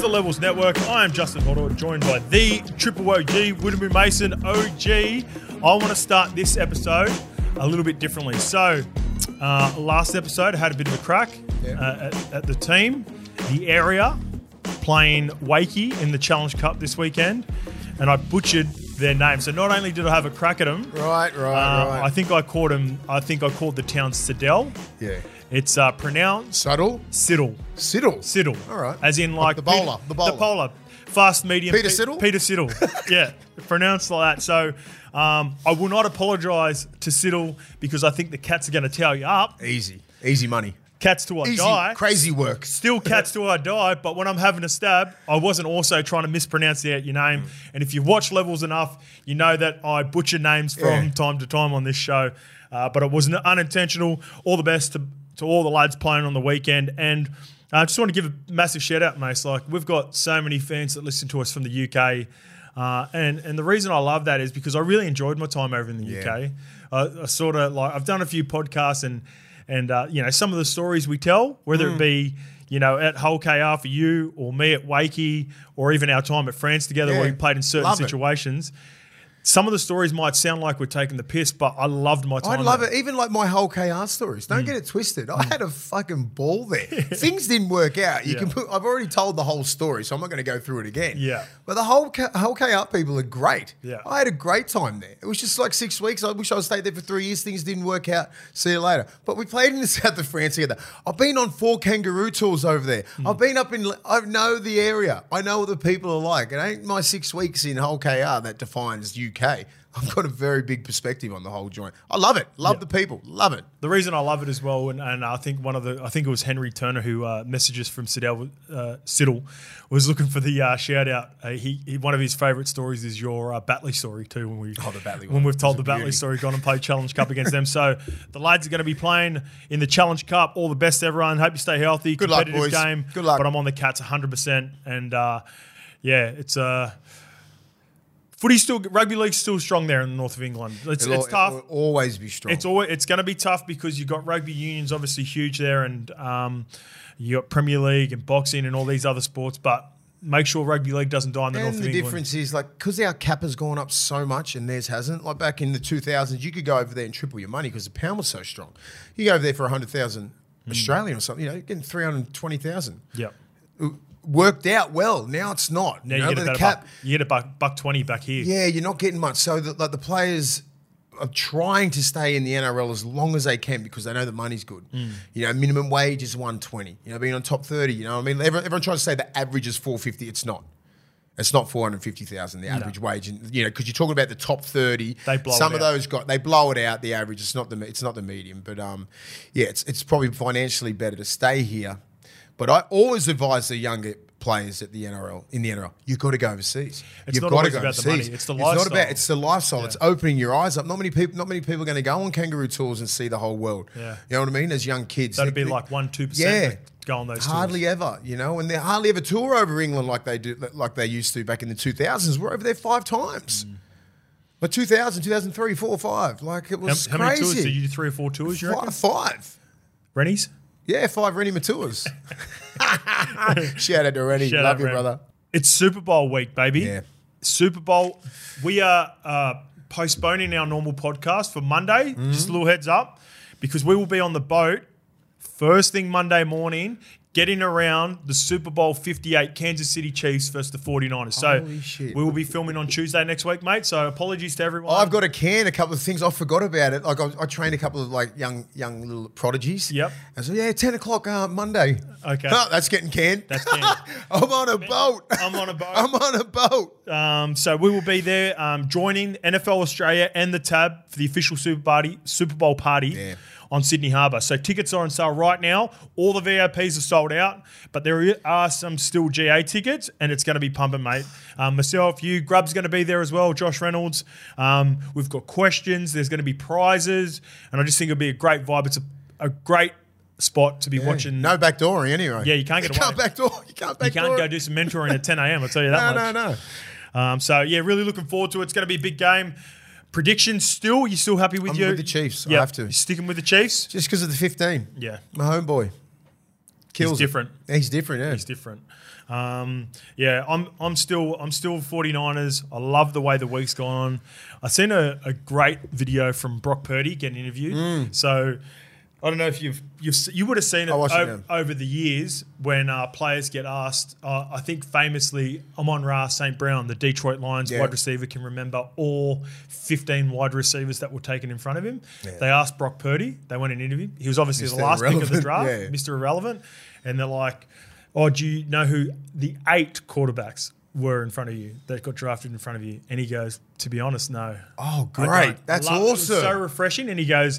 the Levels Network. I am Justin Hodder, joined by the Triple OG, Widowmoo Mason OG. I want to start this episode a little bit differently. So, last episode, I had a bit of a crack at the team, the area, playing Wakey in the Challenge Cup this weekend, and I butchered their name. So not only did I have a crack at them, right. I think I called the town Siddell. Yeah. It's pronounced Subtle. Siddle. Siddle. All right. As in like the bowler. The bowler. Fast, medium. Peter Siddle? Peter Siddle. Yeah. Pronounced like that. So I will not apologise to Siddle because I think the Cats are going to tell you up. Easy money. Cats till I die. Crazy work. Still Cats till I die, but when I'm having a stab, I wasn't also trying to mispronounce your name. And if you've watched Levels enough, you know that I butcher names from time to time on this show. But it was unintentional. All the best to all the lads playing on the weekend. And I just want to give a massive shout out, mate. Like, we've got so many fans that listen to us from the UK. And the reason I love that is because I really enjoyed my time over in the UK. I sort of like, I've done a few podcasts and you know, some of the stories we tell, whether it be, you know, at Hull KR for you or me at Wakey or even our time at France together where we played in certain situations. Some of the stories might sound like we're taking the piss, but I loved my time. I love it. Even like my whole KR stories. Don't get it twisted. I had a fucking ball there. Things didn't work out. I've already told the whole story, so I'm not going to go through it again. Yeah. But the whole KR people are great. Yeah. I had a great time there. It was just like 6 weeks. I wish I stayed there for 3 years. Things didn't work out. See you later. But we played in the south of France together. I've been on 4 kangaroo tours over there. I've been I know the area. I know what the people are like. It ain't my 6 weeks in whole KR that defines UK. I've got a very big perspective on the whole joint. I love it. Love the people. Love it. The reason I love it as well, and I think I think it was Henry Turner who messages from Siddle was looking for the shout out. He one of his favourite stories is your Batley story too. When the Batley when we've told the Batley story, gone and played Challenge Cup against them. So the lads are going to be playing in the Challenge Cup. All the best, to everyone. Hope you stay healthy. Good luck, boys. Game. Good luck. But I'm on the Cats 100%, and it's rugby league's still strong there in the north of England. It's tough. It will always be strong. It's going to be tough because you've got rugby unions obviously huge there, and you got Premier League and boxing and all these other sports. But make sure rugby league doesn't die in the north of England. And the difference is like because our cap has gone up so much and theirs hasn't. Like back in the 2000s, you could go over there and triple your money because the pound was so strong. You go over there for 100,000 Australian or something, you know, you're getting 320,000. Yeah. Worked out well. Now it's not. Now you get a $1.20 back here. Yeah, you're not getting much. So the players are trying to stay in the NRL as long as they can because they know the money's good. You know, minimum wage is 120. You know, being on top 30. You know, what I mean, everyone tries to say the average is 450. It's not. It's not 450,000 the average wage, and you know because you're talking about the top 30. They blow some it of out. those they blow it out. The average. It's not the medium, but it's probably financially better to stay here. But I always advise the younger players at the NRL, you've got to go overseas. It's You've not got always to go about overseas. the money. It's the lifestyle. It's the lifestyle. Yeah. It's opening your eyes up. Not many people are going to go on kangaroo tours and see the whole world. Yeah. You know what I mean? As young kids. That'd be like 1-2% Yeah. go on those hardly tours. ever, you know, and they hardly ever tour over England like they used to back in the 2000s. We're over there 5 times. But 2000, 2003, 4, 5. Like it was How crazy. many tours? Did you do 3 or 4 tours, you reckon? 5. Rennies? Yeah, 5 Rennie tours. Shout out to Rennie. Shout Love out, you, Ren. brother. It's Super Bowl week, baby. Yeah. Super Bowl. We are postponing our normal podcast for Monday. Just a little heads up, because we will be on the boat first thing Monday morning, getting around the Super Bowl 58 Kansas City Chiefs versus the 49ers. So Holy shit. we will be filming on Tuesday next week, mate. So apologies to everyone. I've got a couple of things. I forgot about it. Like I trained a couple of like young little prodigies. Yep. And so 10 o'clock Monday. Okay. Oh, that's getting canned. That's canned. I'm on a boat. I'm on a boat. I'm on a boat. So we will be there joining NFL Australia and the Tab for the official Super Bowl party on Sydney Harbour. So tickets are on sale right now. All the VIPs are sold out, but there are some still GA tickets, and it's going to be pumping, mate. Myself, you, Grub's going to be there as well, Josh Reynolds. We've got questions. There's going to be prizes, and I just think it'll be a great vibe. It's a great spot to be watching. No backdooring anyway. Yeah, you can't get away. You can't go do some mentoring at 10 a.m. I'll tell you that much. No. So, really looking forward to it. It's going to be a big game. Predictions still? You still happy with I'm your... with the Chiefs. Yep. I have to. You sticking with the Chiefs? Just because of the 15. Yeah. My homeboy. Kills He's different. He's different, yeah. He's different. I'm still 49ers. I love the way the week's gone on. I seen a great video from Brock Purdy getting interviewed. So I don't know if you would have seen it over the years when players get asked. I think famously Amon-Ra St. Brown, the Detroit Lions wide receiver, can remember all 15 wide receivers that were taken in front of him. Yeah. They asked Brock Purdy. They went and interviewed. He was obviously the last pick of the draft, Mr. Irrelevant. And they're like, oh, do you know who the 8 quarterbacks were in front of you that got drafted in front of you? And he goes, to be honest, no. Oh, great. That's awesome. It was so refreshing. And he goes,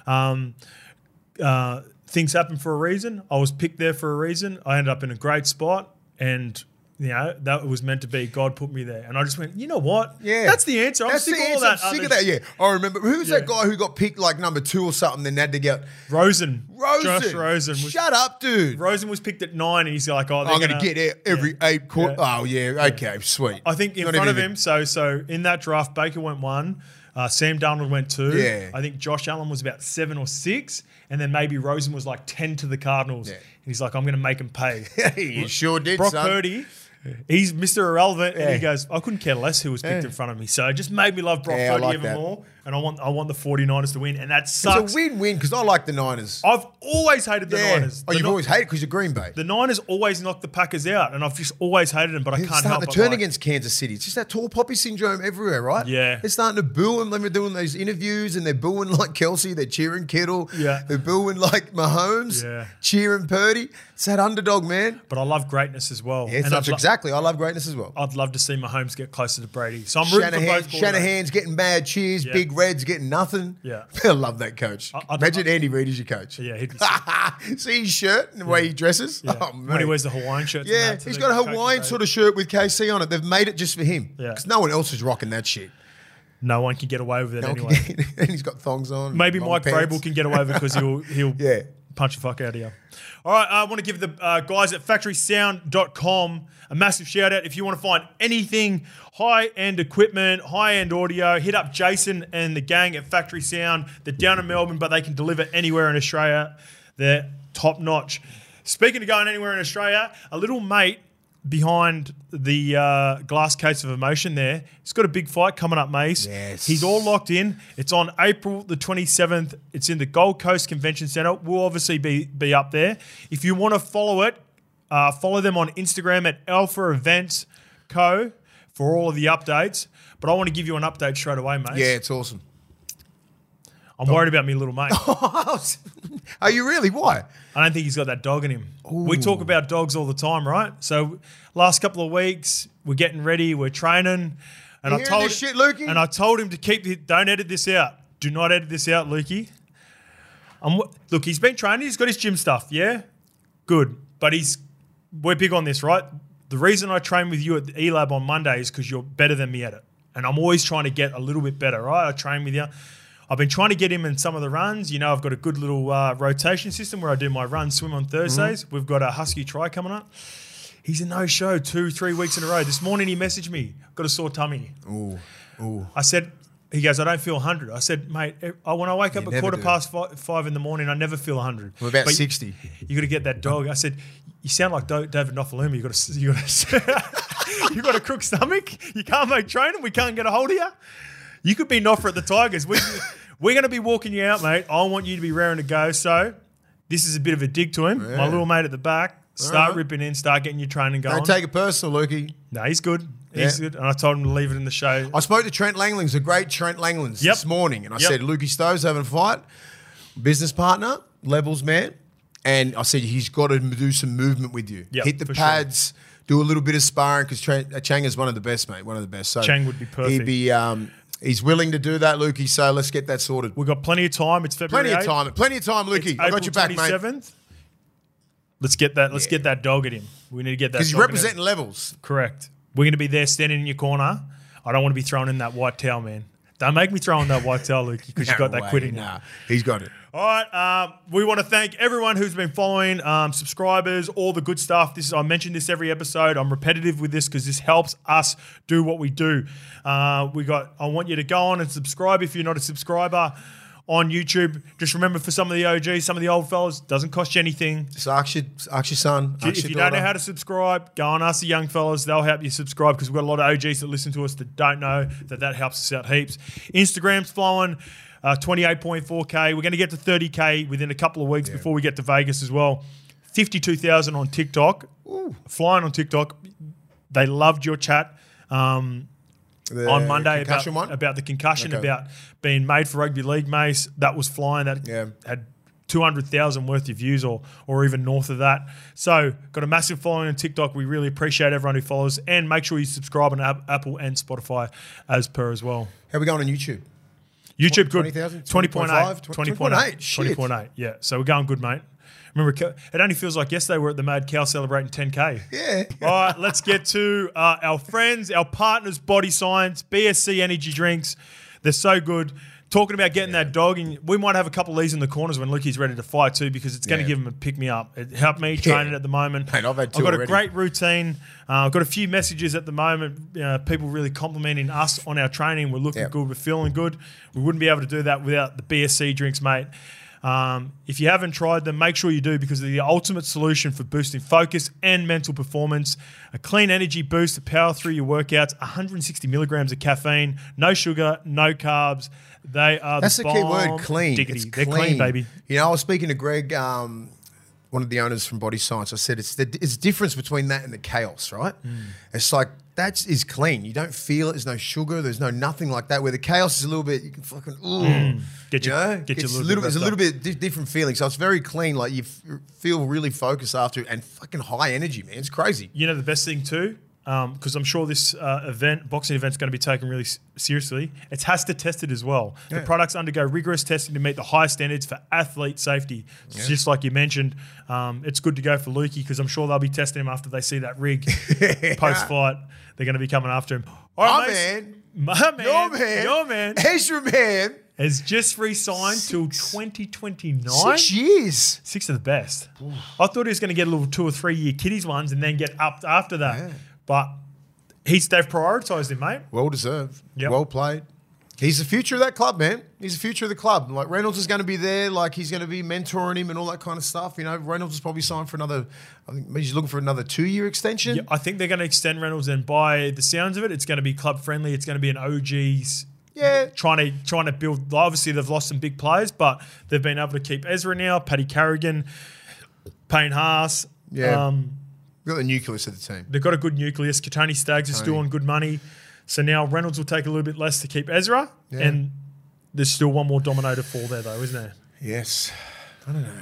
things happen for a reason. I was picked there for a reason. I ended up in a great spot, and that was meant to be. God put me there, and I just went, you know what? Yeah, that's the answer. I'm sick of all that. I'm sick of that. Yeah, I remember. Who was that guy who got picked like number 2 or something? Then had to get Rosen. Josh Rosen. Shut up, dude. Rosen was picked at 9, and he's like, oh, I'm going to get every 8 quarter. Yeah. Oh yeah, okay, sweet. I think in front of him. So in that draft, Baker went 1. Sam Darnold went 2. Yeah. I think Josh Allen was about 7 or 6. And then maybe Rosen was like 10 to the Cardinals. Yeah. And he's like, I'm going to make him pay. He sure did, Brock Purdy, he's Mr. Irrelevant. And he goes, I couldn't care less who was picked in front of me. So it just made me love Brock Purdy even more. And I want the 49ers to win. And that sucks. It's a win-win because I like the Niners. I've always hated the Niners. You've always hated because you're Green Bay. The Niners always knock the Packers out. And I've just always hated them, but I can't help it. Starting to turn against Kansas City. It's just that tall poppy syndrome everywhere, right? Yeah. They're starting to boo, and they're doing those interviews, and they're booing like Kelsey. They're cheering Kittle. Yeah. They're booing like Mahomes. Yeah. Cheering Purdy. It's that underdog, man. But I love greatness as well. Yeah, that's exactly. I love greatness as well. I'd love to see Mahomes get closer to Brady. So I'm rooting for both. Shanahan's getting mad cheers. Yeah. Big Red's getting nothing. Yeah. I love that coach. Imagine Andy Reid as your coach. Yeah, he'd be see his shirt and the way he dresses? Yeah. Oh, when he wears the Hawaiian shirt. Yeah, he's got a Hawaiian sort of shirt with KC on it. They've made it just for him. Yeah. Because no one else is rocking that shit. No one can get away with it anyway. And he's got thongs on. Maybe Mike Vrabel can get away with it because he'll punch the fuck out of you. All right, I want to give the guys at factorysound.com a massive shout out. If you want to find anything high-end equipment, high-end audio, hit up Jason and the gang at Factory Sound. They're down in Melbourne, but they can deliver anywhere in Australia. They're top-notch. Speaking of going anywhere in Australia, a little mate behind the glass case of emotion there, he's got a big fight coming up, Mace. Yes. He's all locked in. It's on April the 27th. It's in the Gold Coast Convention Centre. We'll obviously be up there. If you want to follow it, follow them on Instagram at Alpha Events Co. for all of the updates. But I want to give you an update straight away, mate. Yeah, it's awesome. I'm worried about me little mate. Are you really? Why? I don't think he's got that dog in him. Ooh. We talk about dogs all the time, right? So last couple of weeks, we're getting ready, we're training. And I told this shit, Lukey? And I told him to don't edit this out. Do not edit this out, Lukey. Look, he's been training. He's got his gym stuff, yeah? Good. But we're big on this, right? The reason I train with you at the E-Lab on Monday is because you're better than me at it. And I'm always trying to get a little bit better, right? I train with you. I've been trying to get him in some of the runs. You know, I've got a good little rotation system where I do my run, swim on Thursdays. Mm-hmm. We've got a Husky Try coming up. He's a no-show 2-3 weeks in a row. This morning he messaged me, got a sore tummy. Ooh. I said, he goes, I don't feel 100. I said, mate, when I wake up at 5:15 in the morning, I never feel 100. We're about 60. You got to get that dog. I said, you sound like David Nofaluma. You got a crook stomach. You can't make training. We can't get a hold of you. You could be Noffa at the Tigers. We're going to be walking you out, mate. I want you to be raring to go. So this is a bit of a dig to him. Yeah. My little mate at the back. Start ripping in. Start getting your training going. Don't take it personal, Lukey. No, he's good. He's good. And I told him to leave it in the show. I spoke to Trent Langlings, the great Trent Langlings, this morning. And I said, Lukey Stowe's having a fight. Business partner, levels man. And I said, he's got to do some movement with you. Yep, hit the pads. Sure. Do a little bit of sparring because Chang is one of the best, mate. One of the best. So Chang would be perfect. He'd be... he's willing to do that, Lukey, so let's get that sorted. We've got plenty of time. It's February 8th. Plenty of time, Lukey. I got your back, mate. 27th. Let's get that. Let's get that dog at him. We need to get that. Because he's representing levels. Correct. We're going to be there standing in your corner. I don't want to be thrown in that white towel, man. Don't make me throw in that white towel, Lukey, because you got that quitting. Nah, he's got it. All right. We want to thank everyone who's been following, subscribers, all the good stuff. I mention this every episode. I'm repetitive with this because this helps us do what we do. I want you to go on and subscribe if you're not a subscriber on YouTube. Just remember, for some of the OGs, some of the old fellas, doesn't cost you anything. Just ask your son. Ask If your you don't know daughter. how to subscribe, go and ask the young fellas. They'll help you subscribe, because we've got a lot of OGs that listen to us that don't know that helps us out heaps. Instagram's flowing, 28.4K. We're going to get to 30K within a couple of weeks before we get to Vegas as well. 52,000 on TikTok. Ooh. Flying on TikTok. They loved your chat on Monday about the concussion, about being made for rugby league, Mace. That was flying. That had 200,000 worth of views or even north of that. So got a massive following on TikTok. We really appreciate everyone who follows, and make sure you subscribe on Apple and Spotify as per as well. How are we going on YouTube? YouTube good. 20,000? 20.8. 20.8. 20.8. Yeah. So we're going good, mate. Remember, it only feels like yesterday we're at the Mad Cow celebrating 10K. Yeah. All right, let's get to our friends, our partners, Body Science, BSC energy drinks. They're so good. Talking about getting that dog, and we might have a couple of these in the corners when Lukey's ready to fight too, because it's going to give him a pick-me-up. It helped me training at the moment. Mate, I've had 2 got already. a great routine. I've got a few messages at the moment. People really complimenting us on our training. We're looking good. We're feeling good. We wouldn't be able to do that without the BSC drinks, mate. If you haven't tried them, make sure you do, because they're the ultimate solution for boosting focus and mental performance. A clean energy boost to power through your workouts. 160 milligrams of caffeine, no sugar, no carbs. They are That's the the key word, clean. Diggity. It's They're clean, baby. You know, I was speaking to Greg, one of the owners from Body Science. I said it's the difference between that and the chaos, right? It's like, that is clean. You don't feel it. There's no sugar. There's no nothing like that. Where the chaos is a little bit, you can fucking, Get you a little it's a little bit different feeling. So it's very clean. Like you feel really focused after, and fucking high energy, man. It's crazy. You know the best thing too? Because I'm sure this boxing event's going to be taken really seriously. It has to test it as well. Yeah. The products undergo rigorous testing to meet the highest standards for athlete safety. Yeah. Just like you mentioned, it's good to go for Lukey, because I'm sure they'll be testing him after they see that rig post-fight. They're going to be coming after him. All right, my man, your man, Ezra Man, has just re-signed till 2029. 6 years. 6 of the best. Ooh. I thought he was going to get a little 2 or 3 year kiddies ones and then get up after that. Yeah. But they've prioritised him, mate. Well deserved. Yep. Well played. He's the future of that club, man. He's the future of the club. Like, Reynolds is going to be there. Like, he's going to be mentoring him and all that kind of stuff. You know, Reynolds is probably signed for another, I think he's looking for another 2-year extension. Yeah, I think they're going to extend Reynolds, and by the sounds of it, it's going to be club friendly. It's going to be an OG's. Yeah. Trying to build. Obviously, they've lost some big players, but they've been able to keep Ezra now, Paddy Carrigan, Payne Haas. Yeah. We've got the nucleus of the team. They've got a good nucleus. Katoni Staggs is still on good money. So now Reynolds will take a little bit less to keep Ezra. Yeah. And there's still one more domino to fall there, though, isn't there? Yes. I don't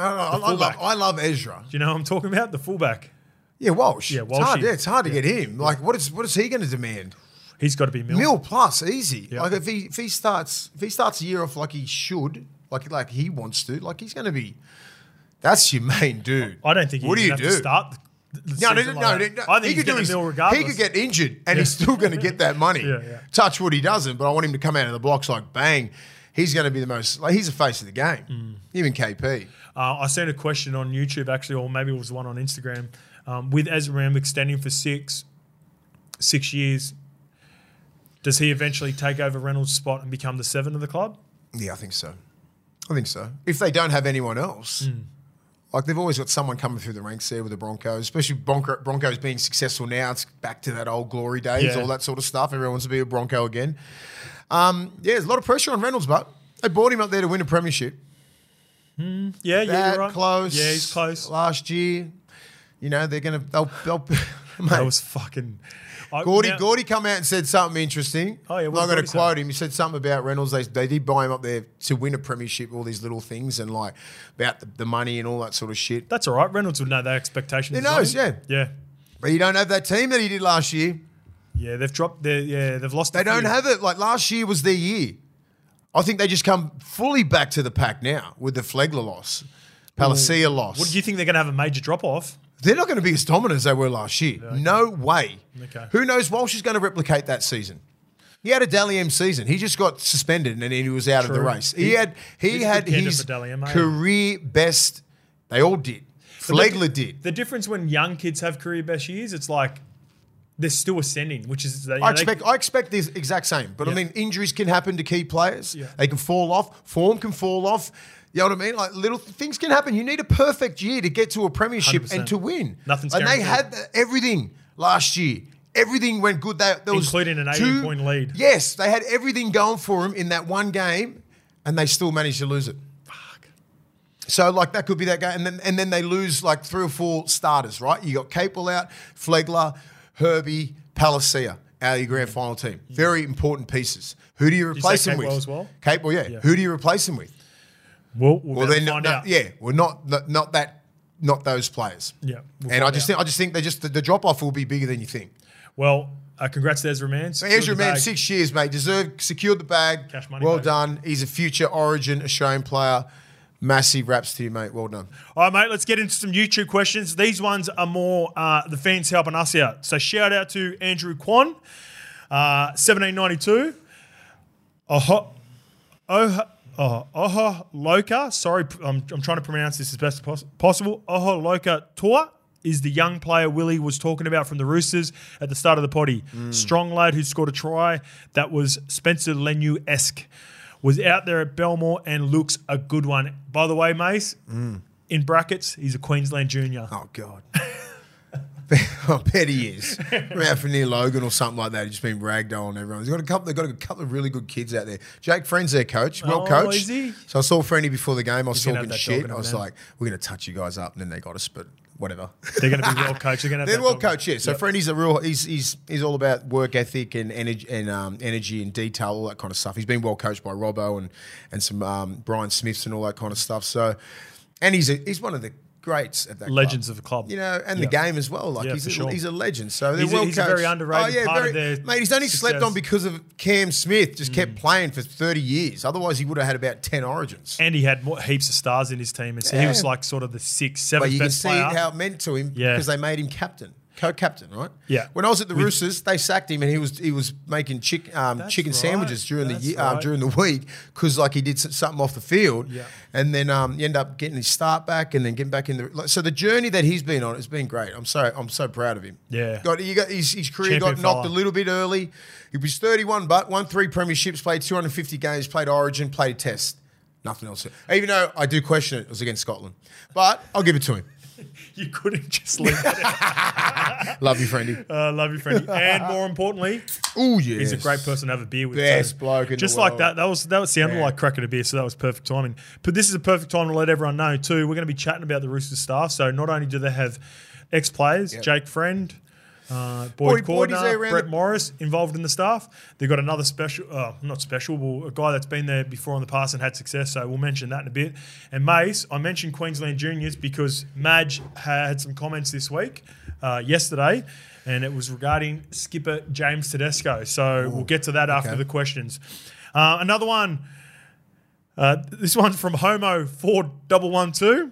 know. I love Ezra. Do you know what I'm talking about? The fullback. Yeah, Walsh. Yeah, Walsh. It's hard to get him. Like, what is he going to demand? He's got to be mil plus, easy. Yep. Like if he starts a year off like he should, like he wants to, like he's going to be. That's your main dude. I don't think he would have to start. No. I think he could do his regardless. He could get injured and he's still going to get that money. Touch wood, he doesn't. But I want him to come out of the blocks like bang. He's going to be the most. Like, he's the face of the game. Even KP. I seen a question on YouTube actually, or maybe it was the one on Instagram, with Ezra Ram extending for 6 years. Does he eventually take over Reynolds' spot and become the 7 of the club? Yeah, I think so. If they don't have anyone else, like they've always got someone coming through the ranks there with the Broncos, especially Broncos being successful now. It's back to that old glory days, all that sort of stuff. Everyone wants to be a Bronco again. There's a lot of pressure on Reynolds, but they brought him up there to win a premiership. Yeah, you're right. Close. Yeah, he's close. Last year, you know, they'll mate, that was fucking... Gordy come out and said something interesting. Oh, yeah, I'm not going to quote him. He said something about Reynolds. They did buy him up there to win a premiership, all these little things, and like about the money and all that sort of shit. That's all right. Reynolds would know their expectations. He knows, Yeah. But you don't have that team that he did last year. Yeah, they've dropped they've lost. They don't have it. Like last year was their year. I think they just come fully back to the pack now with the Flegler loss, Palacia loss. What do you think they're going to have a major drop off? They're not going to be as dominant as they were last year. Okay. No way. Okay. Who knows? Walsh is going to replicate that season. He had a Dally M season. He just got suspended and then he was out of the race. He had his career best. They all did. Flegler did. The difference when young kids have career best years, it's like they're still ascending, which is I expect this exact same. But I mean, injuries can happen to key players. Yeah. They can fall off. Form can fall off. You know what I mean? Like little things can happen. You need a perfect year to get to a premiership 100%. and to win. Nothing's and they guaranteed. had everything last year. Everything went good. There was Including an 18-point lead. Yes, they had everything going for them in that one game, and they still managed to lose it. Fuck. So, like, that could be that game. And then they lose, like, 3 or 4 starters, right? You got Capel out, Flegler, Herbie, Palacia out of your grand final team. Very important pieces. Who do you replace say them with? Capewell as well? Capel, yeah. Who do you replace them with? We'll find out. Yeah, well, not those players. Yeah, we'll And I find just think the drop off will be bigger than you think. Well, congrats to Ezra Mann. So Ezra Mann, 6 years, mate. Secured the bag. Cash money, well baby. done. He's a future Origin Australian player. Massive raps to you, mate. Well done. All right, mate, let's get into some YouTube questions. These ones are more the fans helping us out. So shout out to Andrew Kwan, 1792. Oha Loka. Sorry, I'm trying to pronounce this as best as possible. Oha Loka Tua is the young player Willie was talking about from the Roosters at the start of the potty. Strong lad who scored a try that was Spencer Leniu-esque. Was out there at Belmore and looks a good one. By the way, Mace, in brackets, he's a Queensland junior. Oh, God. I bet he is. Out for near Logan or something like that. He's just been ragdoll on everyone. They've got a couple of really good kids out there. Jake Friend's their coach, well coached. Is he? So I saw Friendy before the game. I was gonna talking have that shit. dog in I him, was man. like, we're going to touch you guys up. And then they got us, but whatever. They're going to be well coached. They're going to have They're that well dog. coached, yeah. So Friendy's a real. He's all about work ethic and energy and detail, all that kind of stuff. He's been well coached by Robbo and some Brian Smiths and all that kind of stuff. So, and he's one of the greats at that Legends club. of the club. You know, and the game as well. Like Yeah, he's for sure. he's a legend. So they're He's well a coached. very underrated part of their mate. He's only slept success. on because of Cam Smith. Just kept playing for 30 years. Otherwise, he would have had about 10 Origins. And he had heaps of stars in his team. And so he was like sort of the 6th, 7th But you can best see player. how it meant to him Yeah. because they made him captain. Co-captain, right? Yeah. When I was at the Roosters, they sacked him, and he was making chicken right. sandwiches during That's the right. during the week because like he did something off the field. Yeah. And then you end up getting his start back, and then getting back in the. So the journey that he's been on has been great. I'm so proud of him. Yeah. His career Champion got knocked fella. a little bit early. He was 31, but won 3 premierships, played 250 games, played Origin, played a Test. Nothing else. Even though I do question it was against Scotland, but I'll give it to him. You couldn't just leave it out. Love you, friendy. Love you, friend. And more importantly, Oh yeah, he's a great person to have a beer with. Best too. bloke in Just the like world. that. That was sounded like cracking a beer, so that was perfect timing. But this is a perfect time to let everyone know too. We're going to be chatting about the Roosters staff. So not only do they have ex-players, Jake Friend, Boyd Boyd is there Cordner, around Brett the- Morris involved in the staff. They've got another not special, well, a guy that's been there before in the past and had success. So we'll mention that in a bit. And Mace, I mentioned Queensland Juniors because Madge had some comments this week, yesterday, and it was regarding skipper James Tedesco. So we'll get to that after the questions. Another one. This one's from Homo 4112.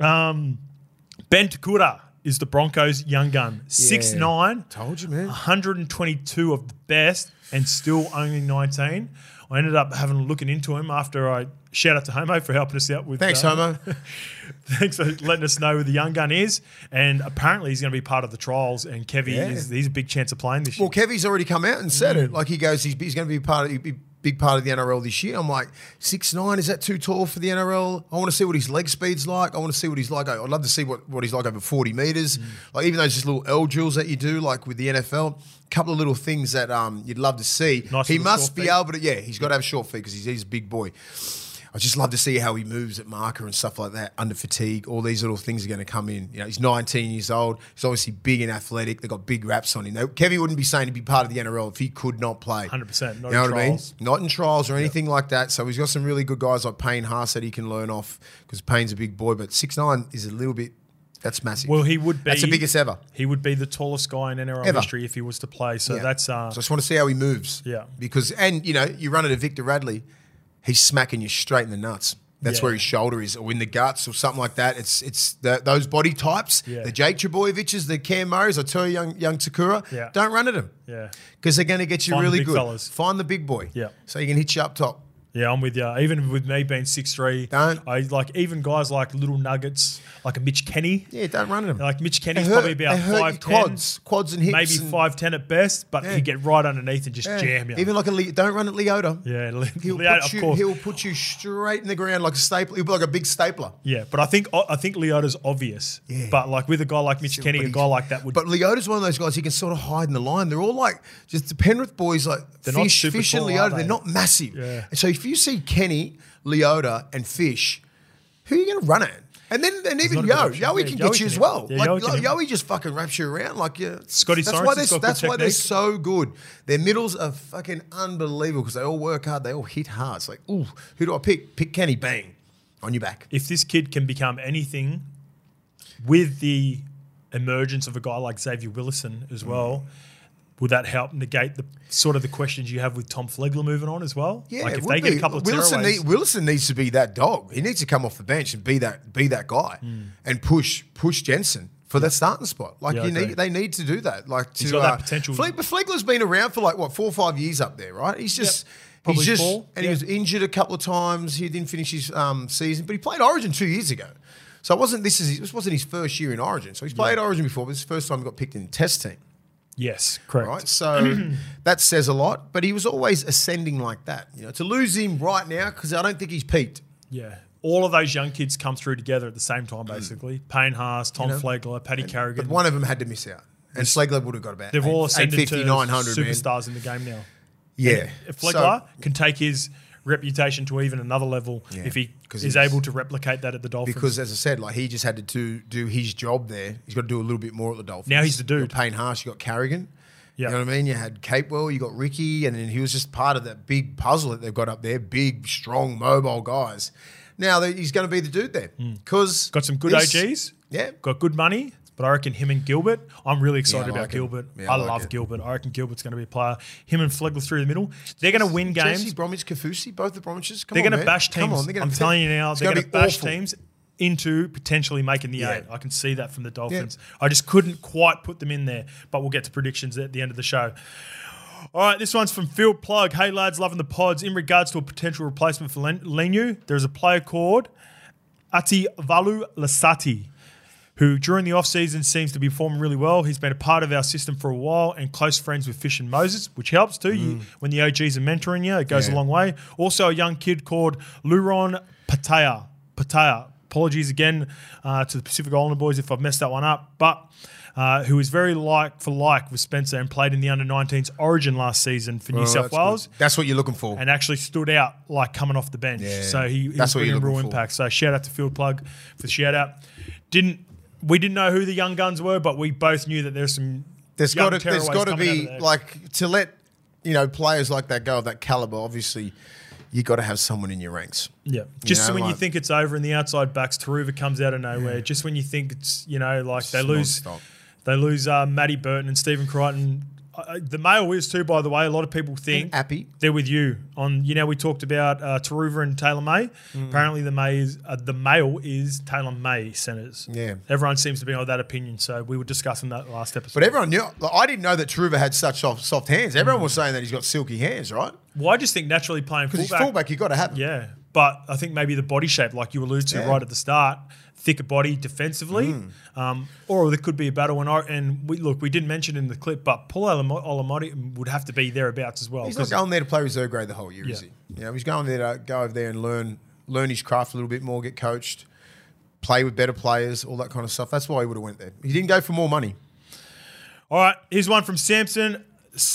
Ben Takura is the Broncos' young gun. 6'9", Told you, man. 122 of the best, and still only 19. I ended up looking into him after I shout out to Homo for helping us out with. Thanks, Homo. Thanks for letting us know who the young gun is, and apparently he's going to be part of the trials. And Kevy he's a big chance of playing this year. Well, Kevy's already come out and said it. Like he goes, he's going to be big part of the NRL this year. I'm like, 6'9", is that too tall for the NRL? I want to see what his leg speed's like. I want to see what he's like. I'd love to see what he's like over 40 metres. Like even those just little L drills that you do, like with the NFL, a couple of little things that you'd love to see. Nice He little must short be feet. able to, he's got to have short feet because he's a big boy. I just love to see how he moves at marker and stuff like that, under fatigue. All these little things are going to come in. You know, he's 19 years old. He's obviously big and athletic. They've got big raps on him. Kevy wouldn't be saying he'd be part of the NRL if he could not play. 100%. Not You know in what I mean? trials. Not in trials or anything like that. So he's got some really good guys like Payne Haas that he can learn off because Payne's a big boy. But 6'9" is a little bit, that's massive. Well, he would be. That's the biggest ever. He would be the tallest guy in NRL Ever. history if he was to play. So Yeah. that's So I just want to see how he moves. Yeah. Because, and you know, you run into Victor Radley, he's smacking you straight in the nuts. That's Yeah. where his shoulder is, or in the guts, or something like that. It's those body types, Yeah. the Jake Trebojeviches, the Cam Murrays. I tell you, young Takura, Yeah. don't run at him. Yeah. Because they're going to get you Find the really big good. fellas. Find the big boy. Yeah. So he can hit you up top. Yeah, I'm with you. Even with me being 6'3", Don't. I like even guys like little nuggets, like a Mitch Kenny. Yeah, don't run him. Like Mitch Kenny's probably about 5'10", quads and hips, maybe 5'10" at best, but he'd get right underneath and just jam you. Even like don't run at Leota. Yeah, Of course. He'll put you straight in the ground like a staple. He'll be like a big stapler. Yeah, but I think Leota's obvious. Yeah. But like with a guy like Mitch Kenny, a guy like that would. But Leota's one of those guys he can sort of hide in the line. They're all like just the Penrith boys, like They're not super Fish tall, and are Leota. they? They're not massive. Yeah. And so if you see Kenny, Leota, and Fish, who are you going to run at? And even not a good Yo, option. Yowie Yeah, can Yowie get you can as well. hit. Yeah, like Yowie can hit. Yowie just fucking wraps you around. Like Scotty Sorensen's got good that's why they're technique. so good. Their middles are fucking unbelievable because they all work hard. They all hit hard. It's like, ooh, who do I pick? Pick Kenny. Bang, on your back. If this kid can become anything with the emergence of a guy like Xavier Willison as well, would that help negate the sort of the questions you have with Tom Flegler moving on as well? Yeah, like it if would they get be. a couple of Willison, tearaways, Willison needs to be that dog. He needs to come off the bench and be that guy and push Jensen for that starting spot. Like Yeah, they need to do that. Like He's to, got that potential. But Flegler's been around for like 4 or 5 years up there, right? He's just. Probably He's just, 4. and he was injured a couple of times. He didn't finish his season, but he played Origin 2 years ago. So this wasn't his first year in Origin. So he's played Origin before, but it's the first time he got picked in the test team. Yes, correct. Right, so that says a lot. But he was always ascending like that. You know, to lose him right now because I don't think he's peaked. Yeah. All of those young kids come through together at the same time, basically. Payne Haas, Tom Flegler, Paddy Carrigan. But one of them had to miss out, and Flegler would have got about. They've all ascended 850, to 900, superstars in the game now. Yeah, If Flegler can take his reputation to even another level if he is able to replicate that at the Dolphins. Because, as I said, like he just had to do his job there. He's got to do a little bit more at the Dolphins. Now he's the dude. You got Payne Haas, you got Carrigan. Yeah. You know what I mean? You had Capewell, you got Ricky, and then he was just part of that big puzzle that they've got up there. Big, strong, mobile guys. Now he's going to be the dude there. Because got some good OGs. Yeah. Got good money. But I reckon him and Gilbert, I'm really excited I about like it. Gilbert. Yeah, I like love it. Gilbert. I reckon Gilbert's going to be a player. Him and Flegler through the middle. They're going to win games. Jesse, Bromwich, Kafusi, both the Bromwiches. They're going to bash teams. Come on, they're gonna I'm telling you now, it's they're going to be bash awful. teams into potentially making the Yeah. 8. I can see that from the Dolphins. I just couldn't quite put them in there, but we'll get to predictions at the end of the show. All right, this one's from Field Plug. Hey, lads, loving the pods. In regards to a potential replacement for Lenu, there's a player called Ativalu Lasati, who during the off-season seems to be performing really well. He's been a part of our system for a while and close friends with Fish and Moses, which helps too. When the OGs are mentoring you, it goes a long way. Also, a young kid called Luron Pataya. Apologies again to the Pacific Islander boys if I've messed that one up, but who is very like for like with Spencer and played in the under-19s Origin last season for New South that's Wales. good. That's what you're looking for. And actually stood out like coming off the bench. Yeah. So he's That's what bringing you're real looking for. impact. So shout out to Field Plug for the shout out. We didn't know who the young guns were, but we both knew that there's some There's young got to tearaways coming out be of there. like to let players like that go of that caliber. Obviously, you got to have someone in your ranks. Yeah. Just know, when you like- think it's over in the outside backs, Taruva comes out of nowhere. Just when you think it's, like they lose non-stop. Matty Burton and Stephen Crichton. The male is too, by the way. A lot of people think Appy. they're with you on. We talked about Taruva and Taylor May. Apparently, the male is Taylor May centers. Yeah. Everyone seems to be of that opinion. So we were discussing that last episode. But everyone knew. Like, I didn't know that Truva had such soft hands. Everyone was saying that he's got silky hands, right? Well, I just think naturally playing Because he's fullback. fullback, you got to have him. Yeah, but I think maybe the body shape, like you alluded to right at the start, thicker body defensively, or there could be a battle. We didn't mention in the clip, but Paul Olamoti would have to be thereabouts as well. He's not going there to play reserve grade the whole year, is he? He's going there to go over there and learn his craft a little bit more, get coached, play with better players, all that kind of stuff. That's why he would have went there. He didn't go for more money. All right, here's one from Samson.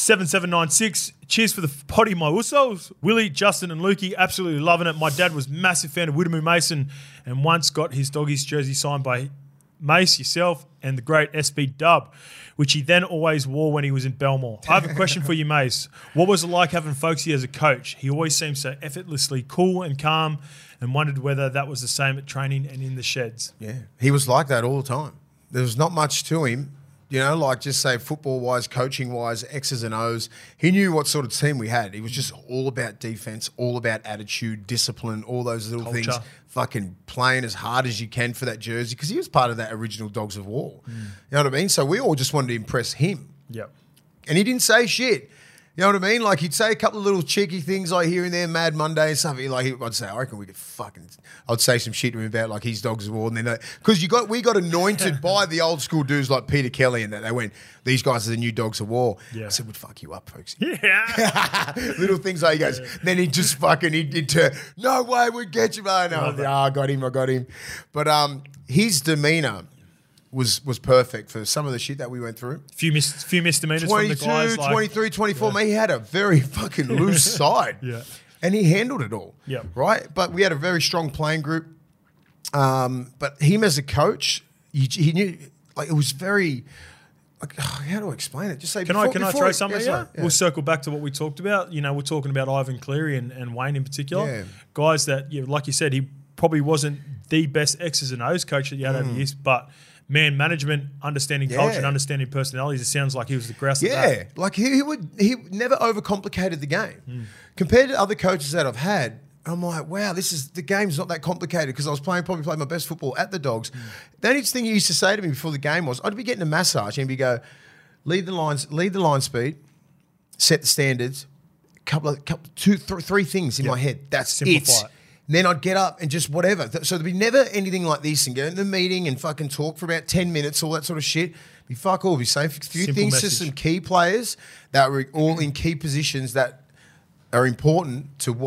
7796. Cheers for the potty, my Usos. Willie, Justin, and Lukey, absolutely loving it. My dad was massive fan of Widamu Mason and once got his doggies jersey signed by Mace, yourself, and the great SB Dub, which he then always wore when he was in Belmore. I have a question for you, Mace. What was it like having Folksy as a coach? He always seemed so effortlessly cool and calm, and wondered whether that was the same at training and in the sheds. Yeah, he was like that all the time. There was not much to him. Like just say football-wise, coaching-wise, X's and O's. He knew what sort of team we had. He was just all about defense, all about attitude, discipline, all those little Culture. things. Fucking playing as hard as you can for that jersey because he was part of that original Dogs of War. You know what I mean? So we all just wanted to impress him. Yep. And he didn't say shit. You know what I mean? Like he'd say a couple of little cheeky things like here and there, Mad Monday and something. Like I'd say, I reckon we could I'd say some shit to him about like his dogs of war, and then because we got anointed by the old school dudes like Peter Kelly, and that they went, these guys are the new dogs of war. Yeah. I said, we'd fuck you up, folks. Yeah. Little things like he goes. Then he'd just he'd turn, no way, we'd get you, man. No, I got him. But his demeanor was perfect for some of the shit that we went through. Few misdemeanors 22, from the guys. 23, 24. Man, he had a very fucking loose side. Yeah. And he handled it all. Yeah. Right? But we had a very strong playing group. But him as a coach, he knew, like, it was very, like, how do I explain it? Just say, Can I throw something at you? Yeah. We'll circle back to what we talked about. You know, we're talking about Ivan Cleary and Wayne in particular. Yeah. Guys that, like you said, he probably wasn't the best X's and O's coach that you had over the years, but man management, understanding culture and understanding personalities, it sounds like he was the grouse of that. Yeah, like he never overcomplicated the game. Compared to other coaches that I've had, I'm like, wow, the game's not that complicated, because I was probably playing my best football at the Dogs. The only thing he used to say to me before the game was, I'd be getting a massage and he'd go, lead the line speed, set the standards, three things in my head. That's Simplify it. And then I'd get up and just whatever. So there'd be never anything like this, and go in the meeting and fucking talk for about 10 minutes, all that sort of shit. Be fuck all. Be saying a few Simple things message. to some key players that were all in key positions that are important to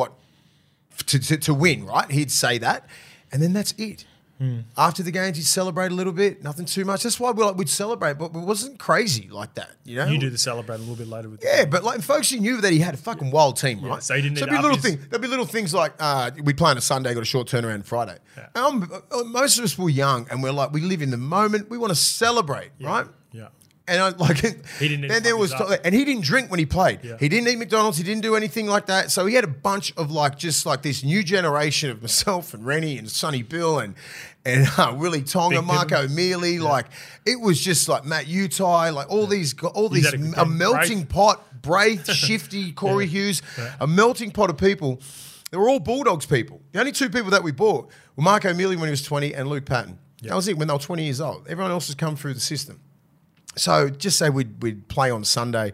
to win, right? He'd say that, and then that's it. After the games, he'd celebrate a little bit, nothing too much. That's why we'd celebrate, but it wasn't crazy like that, you know? You do the celebrate a little bit later with but like folks, you knew that he had a fucking wild team, right? So he didn't need there'd be little things like we play on a Sunday, got a short turnaround Friday. Yeah. Most of us were young, and we're like, we live in the moment. We want to celebrate, right? Yeah. And I like he didn't. Then there was, and he didn't drink when he played. Yeah. He didn't eat McDonald's. He didn't do anything like that. So he had a bunch of just this new generation of myself and Rennie and Sonny Bill and Willie Tonga, Marco Mealy. Yeah. Like it was just like Matt Utai, like all these a melting pot. Braith, Shifty, Corey Hughes, a melting pot of people. They were all Bulldogs people. The only two people that we bought were Marco Mealy when he was 20 and Luke Patton. That was it when they were 20 years old. Everyone else has come through the system. So just say we'd play on Sunday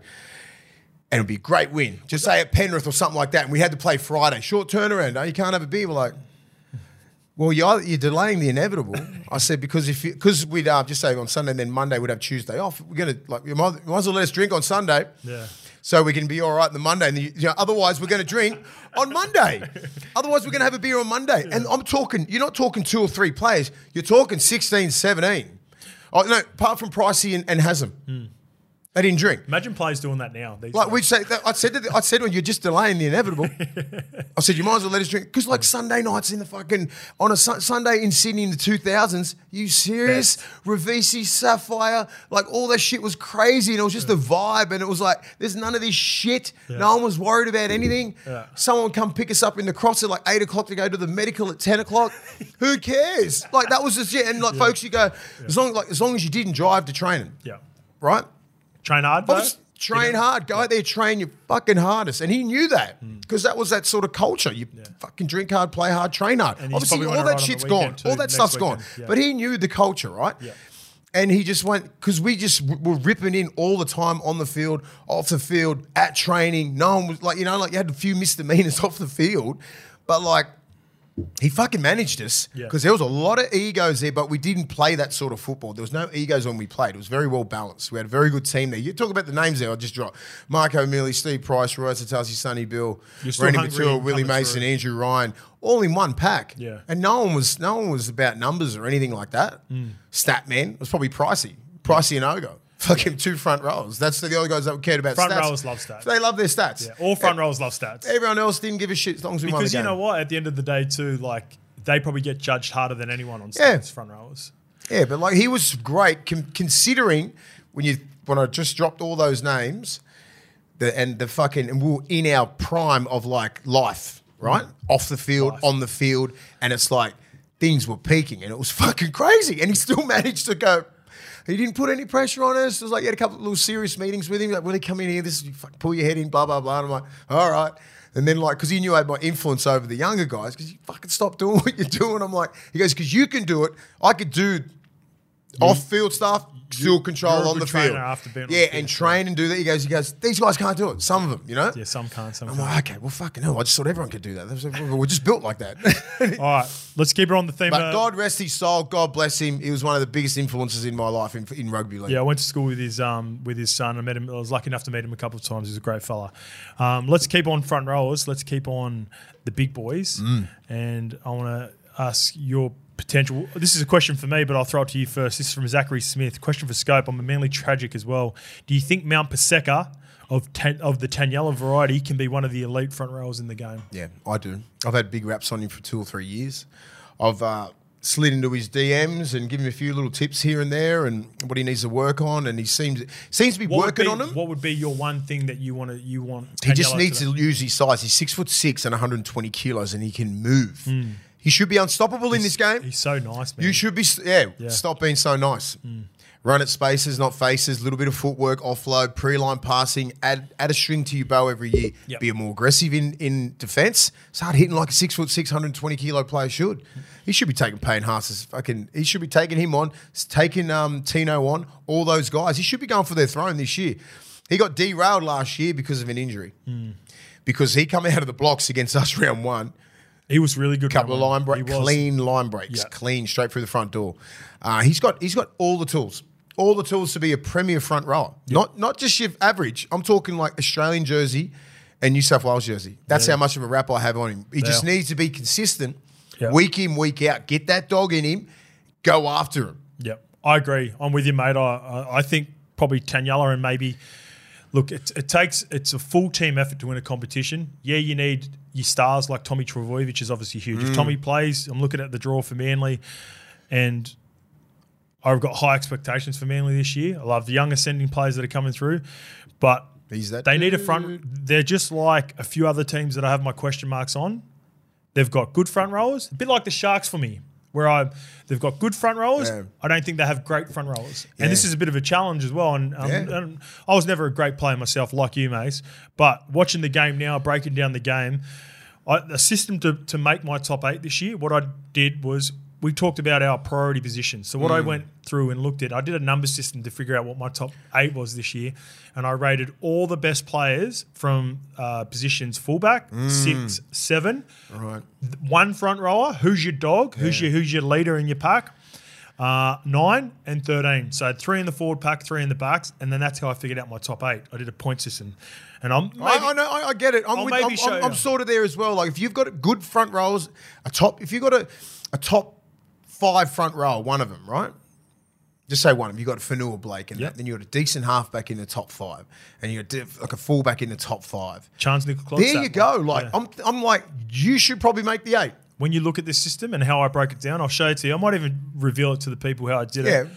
and it'd be a great win. Just say at Penrith or something like that, and we had to play Friday. Short turnaround. You can't have a beer. We're like, well, you're delaying the inevitable. I said, because we'd just say on Sunday and then Monday we'd have Tuesday off. We're going to, you might as well let us drink on Sunday. Yeah. So we can be all right on the Monday. And otherwise we're going to drink on Monday. Otherwise we're going to have a beer on Monday. Yeah. And I'm talking, you're not talking 2 or 3 players. You're talking 16, 17. Oh, no, apart from Pricey and Haslam. They didn't drink. Imagine players doing that now. Like we'd say, I said, well, you're just delaying the inevitable. I said, you might as well let us drink. Because like Sunday nights in the fucking, on a Sunday in Sydney in the 2000s, you serious? Ravisi, Sapphire, like all that shit was crazy, and it was just a vibe, and it was like, there's none of this shit. Yeah. No one was worried about anything. Yeah. Someone would come pick us up in the cross at like 8 o'clock to go to the medical at 10 o'clock. Who cares? Like that was just it. And like folks, you go, as long as you didn't drive to training. Yeah. Right? Train hard, though? Train hard. Go out there, train your fucking hardest. And he knew that because that was that sort of culture. You fucking drink hard, play hard, train hard. And obviously, all that shit's gone. All that stuff's gone. Yeah. But he knew the culture, right? Yeah. And he just went, because we just were ripping in all the time on the field, off the field, at training. No one was like, you had a few misdemeanors off the field. But like, he fucking managed us because there was a lot of egos there, but we didn't play that sort of football. There was no egos when we played. It was very well balanced. We had a very good team there. You talk about the names there, I just dropped. Marco Mealy, Steve Price, Roy Satasi, Sonny Bill, Randy Matua, Willie Mason, Andrew Ryan, all in one pack. Yeah. And no one was about numbers or anything like that. Statman, it was probably Pricey and Ogo. Fucking 2 front rows. That's the other guys that cared about front stats. Front rows love stats. They love their stats. Yeah. All front rows love stats. Everyone else didn't give a shit as long as we won the game. Because you know what? At the end of the day, too, like they probably get judged harder than anyone on stats, front rowers. Yeah, but like he was great considering when I just dropped all those names, and we were in our prime of like life, right? Off the field, on the field, and it's like things were peaking, and it was fucking crazy, and he still managed to go. He didn't put any pressure on us. It was like he had a couple of little serious meetings with him. Like, when he come in here, you fucking pull your head in, blah, blah, blah. And I'm like, all right. And then like, because he knew I had my influence over the younger guys, because you fucking stop doing what you're doing. I'm like, he goes, because you can do it. I could do Off-field stuff, still control you're a on good the trainer field. after being on Yeah, the field, and train and do that. He goes, these guys can't do it. Some of them, you know? Yeah, some can't, some I'm can't. like, okay, well, fucking hell. I just thought everyone could do that. We're just built like that. All right, let's keep it on the theme. But God rest his soul. God bless him. He was one of the biggest influences in my life in rugby league. Yeah, I went to school with his son. I met him. I was lucky enough to meet him a couple of times. He's a great fella. Let's keep on front rowers. Let's keep on the big boys. And I want to ask your potential. This is a question for me, but I'll throw it to you first. This is from Zachary Smith. Question for Scope. I'm a Manly tragic as well. Do you think Mount Paseka of the Tanyella variety can be one of the elite front rowers in the game? Yeah, I do. I've had big raps on him for 2 or 3 years. I've slid into his DMs and given him a few little tips here and there and what he needs to work on, and he seems to be working on them. What would be your one thing that you want? He just needs to use his size. He's 6'6" and 120 kilos, and he can move. He should be unstoppable in this game. He's so nice, man. You should be, stop being so nice. Run at spaces, not faces, a little bit of footwork, offload, pre-line passing, add a string to your bow every year. Yep. Be more aggressive in defence. Start hitting like a 6'6", 120 kilo player should. He should be taking Payne Haas's he should be taking him on, taking Tino on, all those guys. He should be going for their throne this year. He got derailed last year because of an injury. Because he come out of the blocks against us round 1. He was really good. Couple of line breaks, clean line breaks, clean straight through the front door. He's got all the tools to be a premier front rower. Not just your average. I'm talking like Australian jersey and New South Wales jersey. That's how much of a rap I have on him. He just needs to be consistent, week in, week out. Get that dog in him, go after him. Yep, I agree. I'm with you, mate. I think probably Tanyella and maybe. Look, it's a full team effort to win a competition. Yeah, you need your stars like Tommy Trbojevic is obviously huge. If Tommy plays, I'm looking at the draw for Manly, and I've got high expectations for Manly this year. I love the young ascending players that are coming through, but they need a front. They're just like a few other teams that I have my question marks on. They've got good front rowers, a bit like the Sharks for me, where they've got good front rowers. Yeah. I don't think they have great front rowers. Yeah. And this is a bit of a challenge as well. And I was never a great player myself like you, Mace. But watching the game now, breaking down the game, the system to make my top 8 this year, what I did was we talked about our priority positions. So what I went through and looked at, I did a number system to figure out what my top 8 was this year. And I rated all the best players from positions fullback, 6, 7. Right. 1 front rower, who's your dog, who's your leader in your pack, 9 and 13. So 3 in the forward pack, 3 in the backs, and then that's how I figured out my top 8. I did a point system. And I get it. I'm sort of there as well. Like if you've got good front rows, if you've got a top 5 front row, one of them, right? Just say one of them. You got Fanua Blake, and then you got a decent halfback in the top 5, and you got like a fullback in the top 5. Chance Nickel. There you go. Like I'm like, you should probably make the 8. When you look at this system and how I broke it down, I'll show it to you. I might even reveal it to the people how I did it.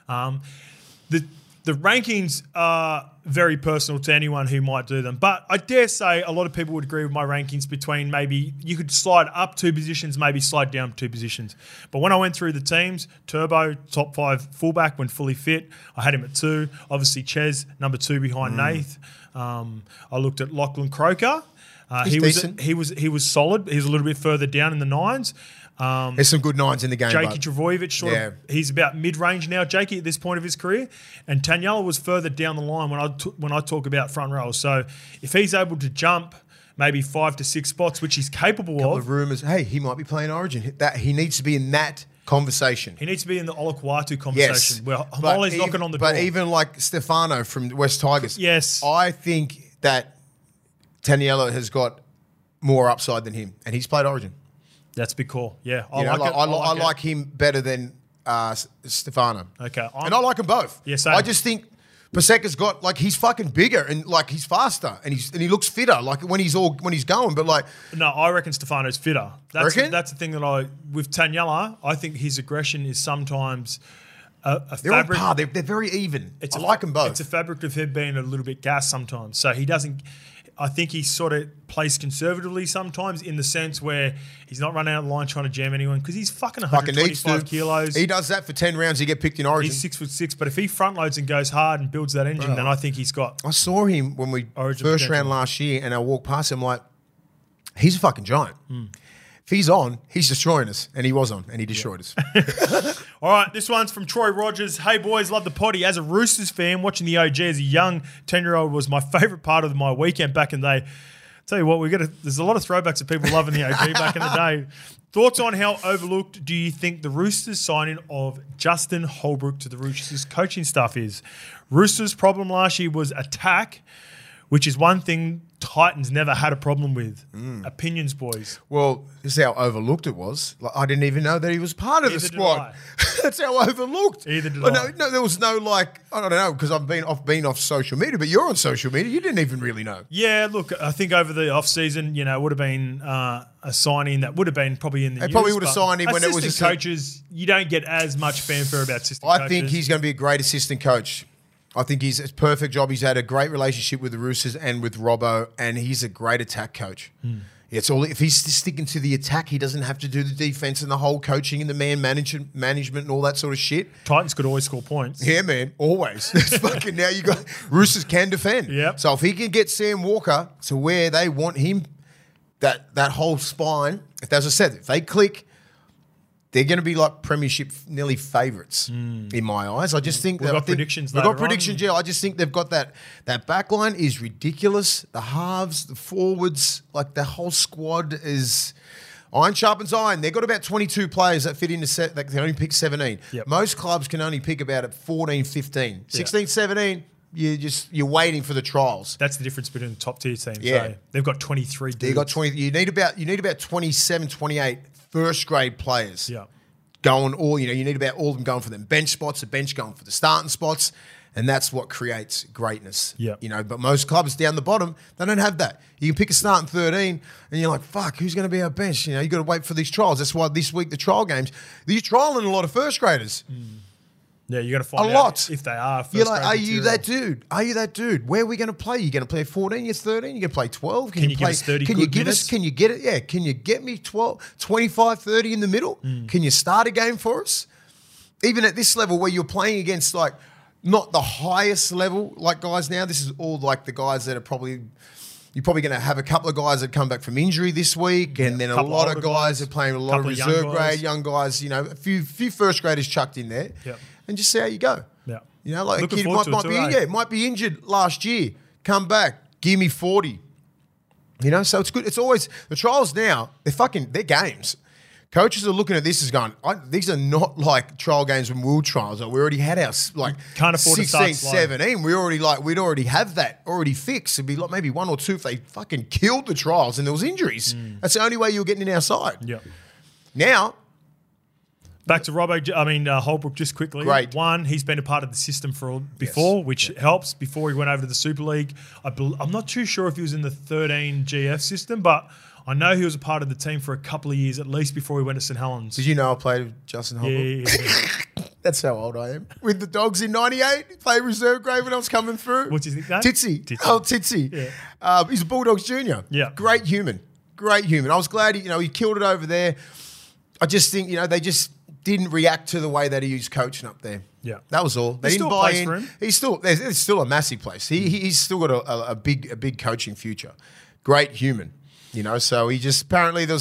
The rankings are very personal to anyone who might do them. But I dare say a lot of people would agree with my rankings between maybe you could slide up 2 positions, maybe slide down 2 positions. But when I went through the teams, Turbo, top 5 fullback when fully fit, I had him at 2. Obviously, Ches, number 2 behind Nath. I looked at Lachlan Croker. He was solid. He was a little bit further down in the 9s. There's some good 9s in the game. Jakey Trbojevic, he's about mid-range now, Jakey, at this point of his career. And Tanyella was further down the line when I talk about front rows. So if he's able to jump maybe 5 to 6 spots, which he's capable of. Rumours, hey, he might be playing Origin. He needs to be in that conversation. He needs to be in the Olakwatu conversation where Hamoli's knocking on the door. But even like Stefano from West Tigers. Yes. I think that Tanyella has got more upside than him, and he's played Origin. That's a big call. Yeah, I like him better than Stefano. Okay. And I like them both. Yeah, same. I just think Paseka's got he's fucking bigger and he's faster and he looks fitter when he's going. But no, I reckon Stefano's fitter. That's the thing that with Tanyella, I think his aggression is sometimes they're on par. They're very even. I like them both. It's a fabric of him being a little bit gassed sometimes. So he doesn't. I think he sort of plays conservatively sometimes in the sense where he's not running out of the line trying to jam anyone because he's fucking 125 kilos. He does that for 10 rounds. He get picked in Origin. He's 6'6", but if he front loads and goes hard and builds that engine, then I think he's got. I saw him when we first round last year, and I walked past him like, he's a fucking giant. If he's on, he's destroying us, and he was on, and he destroyed us. All right, this one's from Troy Rogers. Hey, boys, love the potty. As a Roosters fan, watching the OG as a young 10-year-old was my favourite part of my weekend back in the day. Tell you what, there's a lot of throwbacks of people loving the OG back in the day. Thoughts on how overlooked do you think the Roosters signing of Justin Holbrook to the Roosters coaching staff is? Roosters' problem last year was attack, which is one thing Titans never had a problem with. Opinions, boys. Well, this is how overlooked it was. Like, I didn't even know that he was part of the squad. That's how overlooked. Either did I. No, there was no I don't know, because I've been off social media, but you're on social media. You didn't even really know. Yeah, look, I think over the off season, it would have been a signing that would have been probably in the news. They probably would have signed him when it was assistant coaches. You don't get as much fanfare about assistant coaches. I think he's going to be a great assistant coach. I think he's a perfect job. He's had a great relationship with the Roosters and with Robbo, and he's a great attack coach. It's all if he's sticking to the attack, he doesn't have to do the defense and the whole coaching and the management and all that sort of shit. Titans could always score points. Yeah, man, always. It's fucking now you got Roosters can defend. Yep. So if he can get Sam Walker to where they want him, that whole spine. As I said, if they click, they're going to be like premiership nearly favourites in my eyes. I just think we've got predictions. We've got predictions. Yeah, I just think they've got that back line is ridiculous. The halves, the forwards, like the whole squad is iron sharpens iron. They've got about 22 players that fit into set. They can only pick 17. Yep. Most clubs can only pick about 14, 15, 16, 17. You're waiting for the trials. That's the difference between the top tier teams. Yeah. So they've got 23 dudes. They've got 20. You need about 27, 28 first grade players. Yeah. Going all, you need about all of them going for them bench spots, the bench going for the starting spots, and that's what creates greatness. Yeah. But most clubs down the bottom, they don't have that. You can pick a starting 13 and you're like, fuck, who's going to be our bench? You got to wait for these trials. That's why this week the trial games, you're trialing a lot of first graders. Yeah, you got to find a out lot. if they are. First You're like, grade are you material. that dude? Are you that dude? Where are we going to play? You going to play 14? You're 13? You going to play 12? Can you give play, us 30 Can good you give minutes? us? Can you get it? Yeah. Can you get me 12, 25, 30 in the middle? Can you start a game for us? Even at this level where you're playing against like not the highest level like guys now. This is all like the guys that are probably. You're probably going to have a couple of guys that come back from injury this week, and then a lot of guys are playing a lot of reserve grade young guys. A few first graders chucked in there, and just see how you go. Yeah. Like Looking a kid forward to it too, might be injured last year, come back, give me 40. So it's good. It's always the trials now. They're games. Coaches are looking at this as going, these are not like trial games when world trials. Like we already had our can't afford 16, to start slow. 17. We'd already have that already fixed. It'd be like maybe one or two if they fucking killed the trials and there was injuries. That's the only way you were getting in our side. Yeah. Now, back to Holbrook just quickly. Great. One, he's been a part of the system before, which helps. Before he went over to the Super League, I'm not too sure if he was in the 13 GF system, but I know he was a part of the team for a couple of years, at least before he went to St Helens. Did you know I played with Justin Holbrook? Yeah. That's how old I am. With the Dogs in 98, played reserve grade when I was coming through. What's his nickname? Titsy. Oh, Titsy. Yeah. He's a Bulldogs junior. Yeah. Great human. I was glad he killed it over there. I just think, they just didn't react to the way that he was coaching up there. Yeah. That was all. They There's didn't still a buy place in. for him. There's still a massive place. He's still got a big coaching future. Great human. So he just apparently there's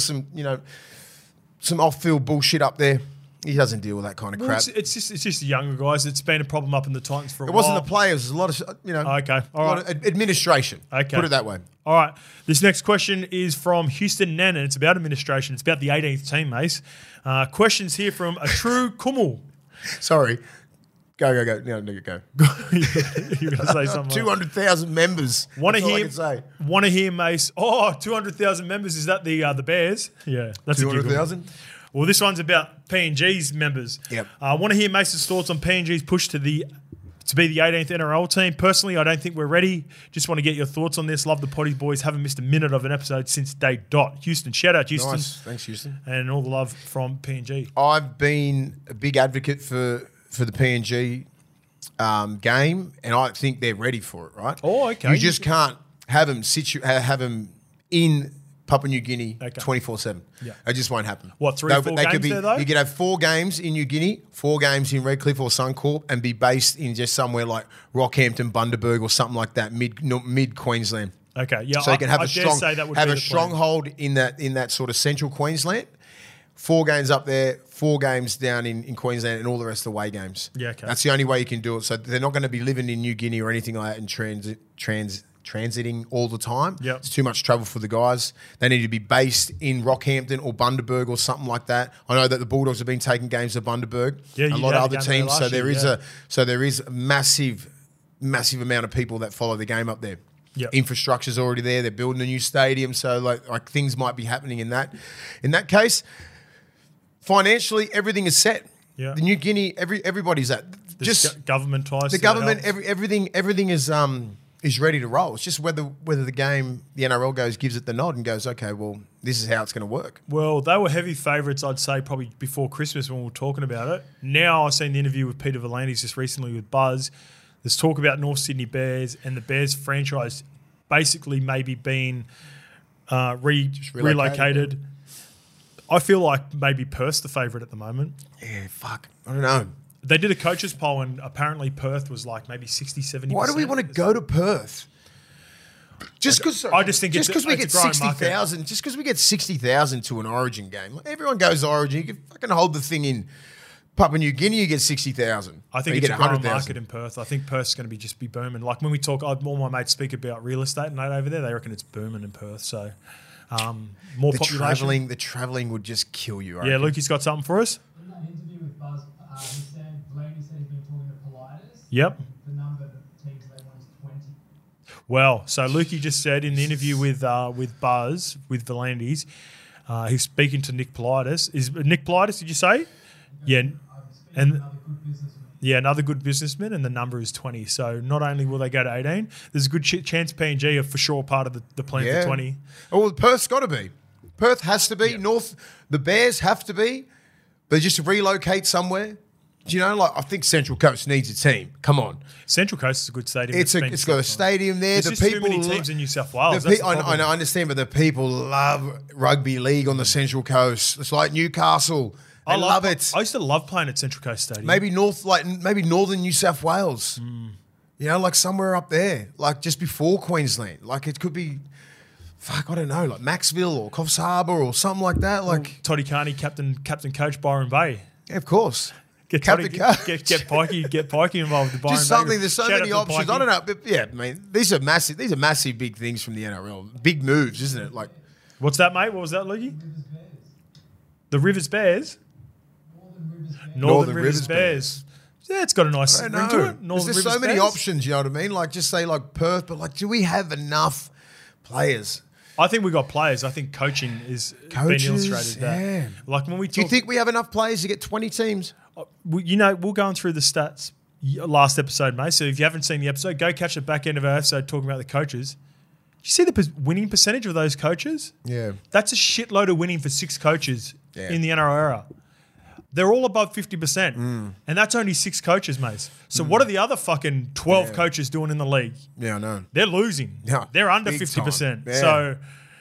some off-field bullshit up there. He doesn't deal with that kind of crap. It's just the younger guys. It's been a problem up in the Titans for a while. It wasn't the players. It was a lot of Okay, all a lot right. of administration. Okay. Put it that way. All right. This next question is from Houston Nen, and it's about administration. It's about the 18th team, Mace. Questions here from a true Kummel. Sorry. Go. No, go. You're going to say something. 200,000 members. Want to That's all I hear? can say. Want to hear, Mace? 200,000 members. Is that the Bears? Yeah, that's 200,000. Well, this one's about PNG's members. Yep. I want to hear Mace's thoughts on PNG's push to be the 18th NRL team. Personally, I don't think we're ready. Just want to get your thoughts on this. Love the Potty Boys. Haven't missed a minute of an episode since day dot. Houston, shout out Houston. Nice. Thanks, Houston. And all the love from PNG. I've been a big advocate for the PNG game, and I think they're ready for it. Right? Oh, okay. You just can't have them in Papua New Guinea 24/7. Yeah. It just won't happen. What, 4 games there, though? You could have 4 games in New Guinea, 4 games in Redcliffe or Suncorp, and be based in just somewhere like Rockhampton, Bundaberg, or something like that, mid Queensland. Okay, yeah. So you can have a stronghold stronghold in that sort of central Queensland. 4 games up there, 4 games down in Queensland and all the rest of the away games. Yeah, okay. That's the only way you can do it. So they're not going to be living in New Guinea or anything like that and transiting all the time. Yep. It's too much travel for the guys. They need to be based in Rockhampton or Bundaberg or something like that. I know that the Bulldogs have been taking games to Bundaberg. Yeah, a you lot had of a other game there teams. last So year, there is a massive amount of people that follow the game up there. Yep. Infrastructure's already there. They're building a new stadium, so like things might be happening in that. In that case, financially, everything is set. Yeah. The New Guinea, everybody's at. There's Just government ties. the so that government, helps. everything is ready to roll. It's just whether the game, the NRL gives it the nod and goes, okay, well, this is how it's going to work. Well, they were heavy favourites, I'd say, probably before Christmas when we were talking about it. Now I've seen the interview with Peter V'landys just recently with Buzz. There's talk about North Sydney Bears and the Bears franchise basically maybe being relocated. I feel like maybe Perth's the favourite at the moment. Yeah, fuck. I don't know. They did a coaches poll and apparently Perth was like maybe 60, 70%. Why do we want to go to Perth? Just because I just think it's we a get growing 60,000, just because we get 60,000 to an Origin game. Like, everyone goes to Origin. You can fucking hold the thing in Papua New Guinea. You get 60,000. I think you it's get a growing 100,000. market in Perth. I think Perth's going to be booming. Like when we talk, all my mates speak about real estate and that over there. They reckon it's booming in Perth. So more population. The traveling would just kill you. I Yeah, reckon. Lukey's got something for us. In that interview with Buzz, V'landys said he's been talking to Politis. Yep. The number of teams they want is 20. Well, so Lukey just said in the interview with Buzz, with V'landys, he's speaking to Nick Politis. Is Nick Politis, did you say? Yeah. And Another good businessman. yeah, another good businessman, and the number is 20. So not only will they go to 18, there's a good chance PNG are for sure part of the plan for 20. Oh, well, Perth's got to be. Perth has to be. North, the Bears have to be. But just to relocate somewhere. Do you know, like, I think Central Coast needs a team. Come on. Central Coast is a good stadium. It's got a stadium there. There's the just people too many teams in New South Wales. I know, I understand, but the people love rugby league on the Central Coast. It's like Newcastle. They love it. I used to love playing at Central Coast Stadium. Maybe northern New South Wales. You know, like somewhere up there, like just before Queensland. Like it could be, fuck, I don't know, like Maxville or Coffs Harbour or something like that. Like Toddy Carney, captain coach Byron Bay. yeah, of course. Get Captain Coach. get Pikey involved with Byron Just Bay. something. There's so Shout out many to options. Pikey. I don't know, but yeah, I mean, these are massive big things from the NRL. Big moves, isn't it? Like, What's that, mate? What was that, Lukey? Rivers Bears. The Rivers Bears? Northern Rivers Bears. Northern Rivers Bears. Yeah, it's got a nice I ring don't to know. it. Northern There's Rivers so many Bears. options. You know what I mean? Like, just say like Perth, but like, do we have enough players? I think we got players. I think coaching is Coaches, been illustrated that. yeah. Like when we talk, Do you think we have enough players to get 20 teams? we're going through the stats last episode, mate. So if you haven't seen the episode, go catch the back end of our episode talking about the coaches. Do you see the winning percentage of those coaches? Yeah. That's a shitload of winning for 6 coaches Yeah. in the NRL era. They're all above 50%. And that's only 6 coaches, mate. So what are the other fucking 12 coaches doing in the league? Yeah, I know. They're losing. Yeah, They're under big 50%. time. Yeah. So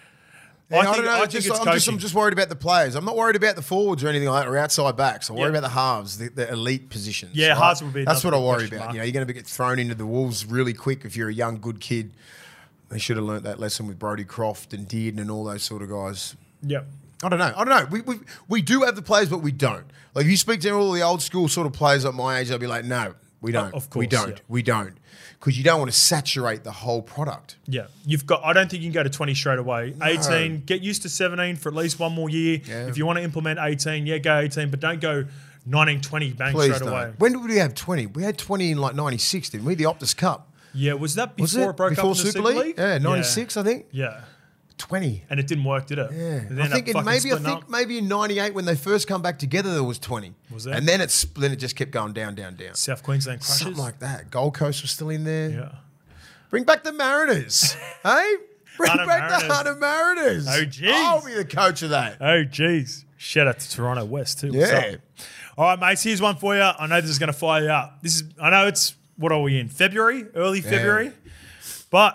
Yeah, I think don't know. it's coaching. I'm just worried about the players. I'm not worried about the forwards or anything like that, or outside backs. I'm worried about the halves, the elite positions. Yeah, halves will be That's what another I worry question about. mark. You know, you're going to get thrown into the wolves really quick if you're a young, good kid. They should have learnt that lesson with Brodie Croft and Dearden and all those sort of guys. Yep. I don't know. We do have the players, but we don't. Like, if you speak to all the old school sort of players at my age, they'll be like, no, we don't. Of course, we don't. yeah. We don't. Because you don't want to saturate the whole product. Yeah, I don't think you can go to 20 straight away. 18, get used to 17 for at least one more year. Yeah. If you want to implement 18, go 18, but don't go 19, 20 bang Please straight don't. away. When did we have 20? We had 20 in like 96, didn't we? The Optus Cup. Yeah, was that before Was it broke before up in the Super League? Yeah, 96, I think. Yeah. 20. And it didn't work, did it? Yeah. It ended I up think fucking splitting up. maybe in 98 when they first come back together there was 20. Was there? And then it just kept going down. South Queensland Crushers. Something like that. Gold Coast was still in there. Yeah. Bring back the Mariners. Hey? Bring Hunter back Mariners. the Hunter Mariners. Oh, jeez. I'll be the coach of that. Oh, geez. Shout out to Toronto West, too. What's Yeah. up? All right, mates, here's one for you. I know this is going to fire you up. I know it's, what are we in? February? Early February? But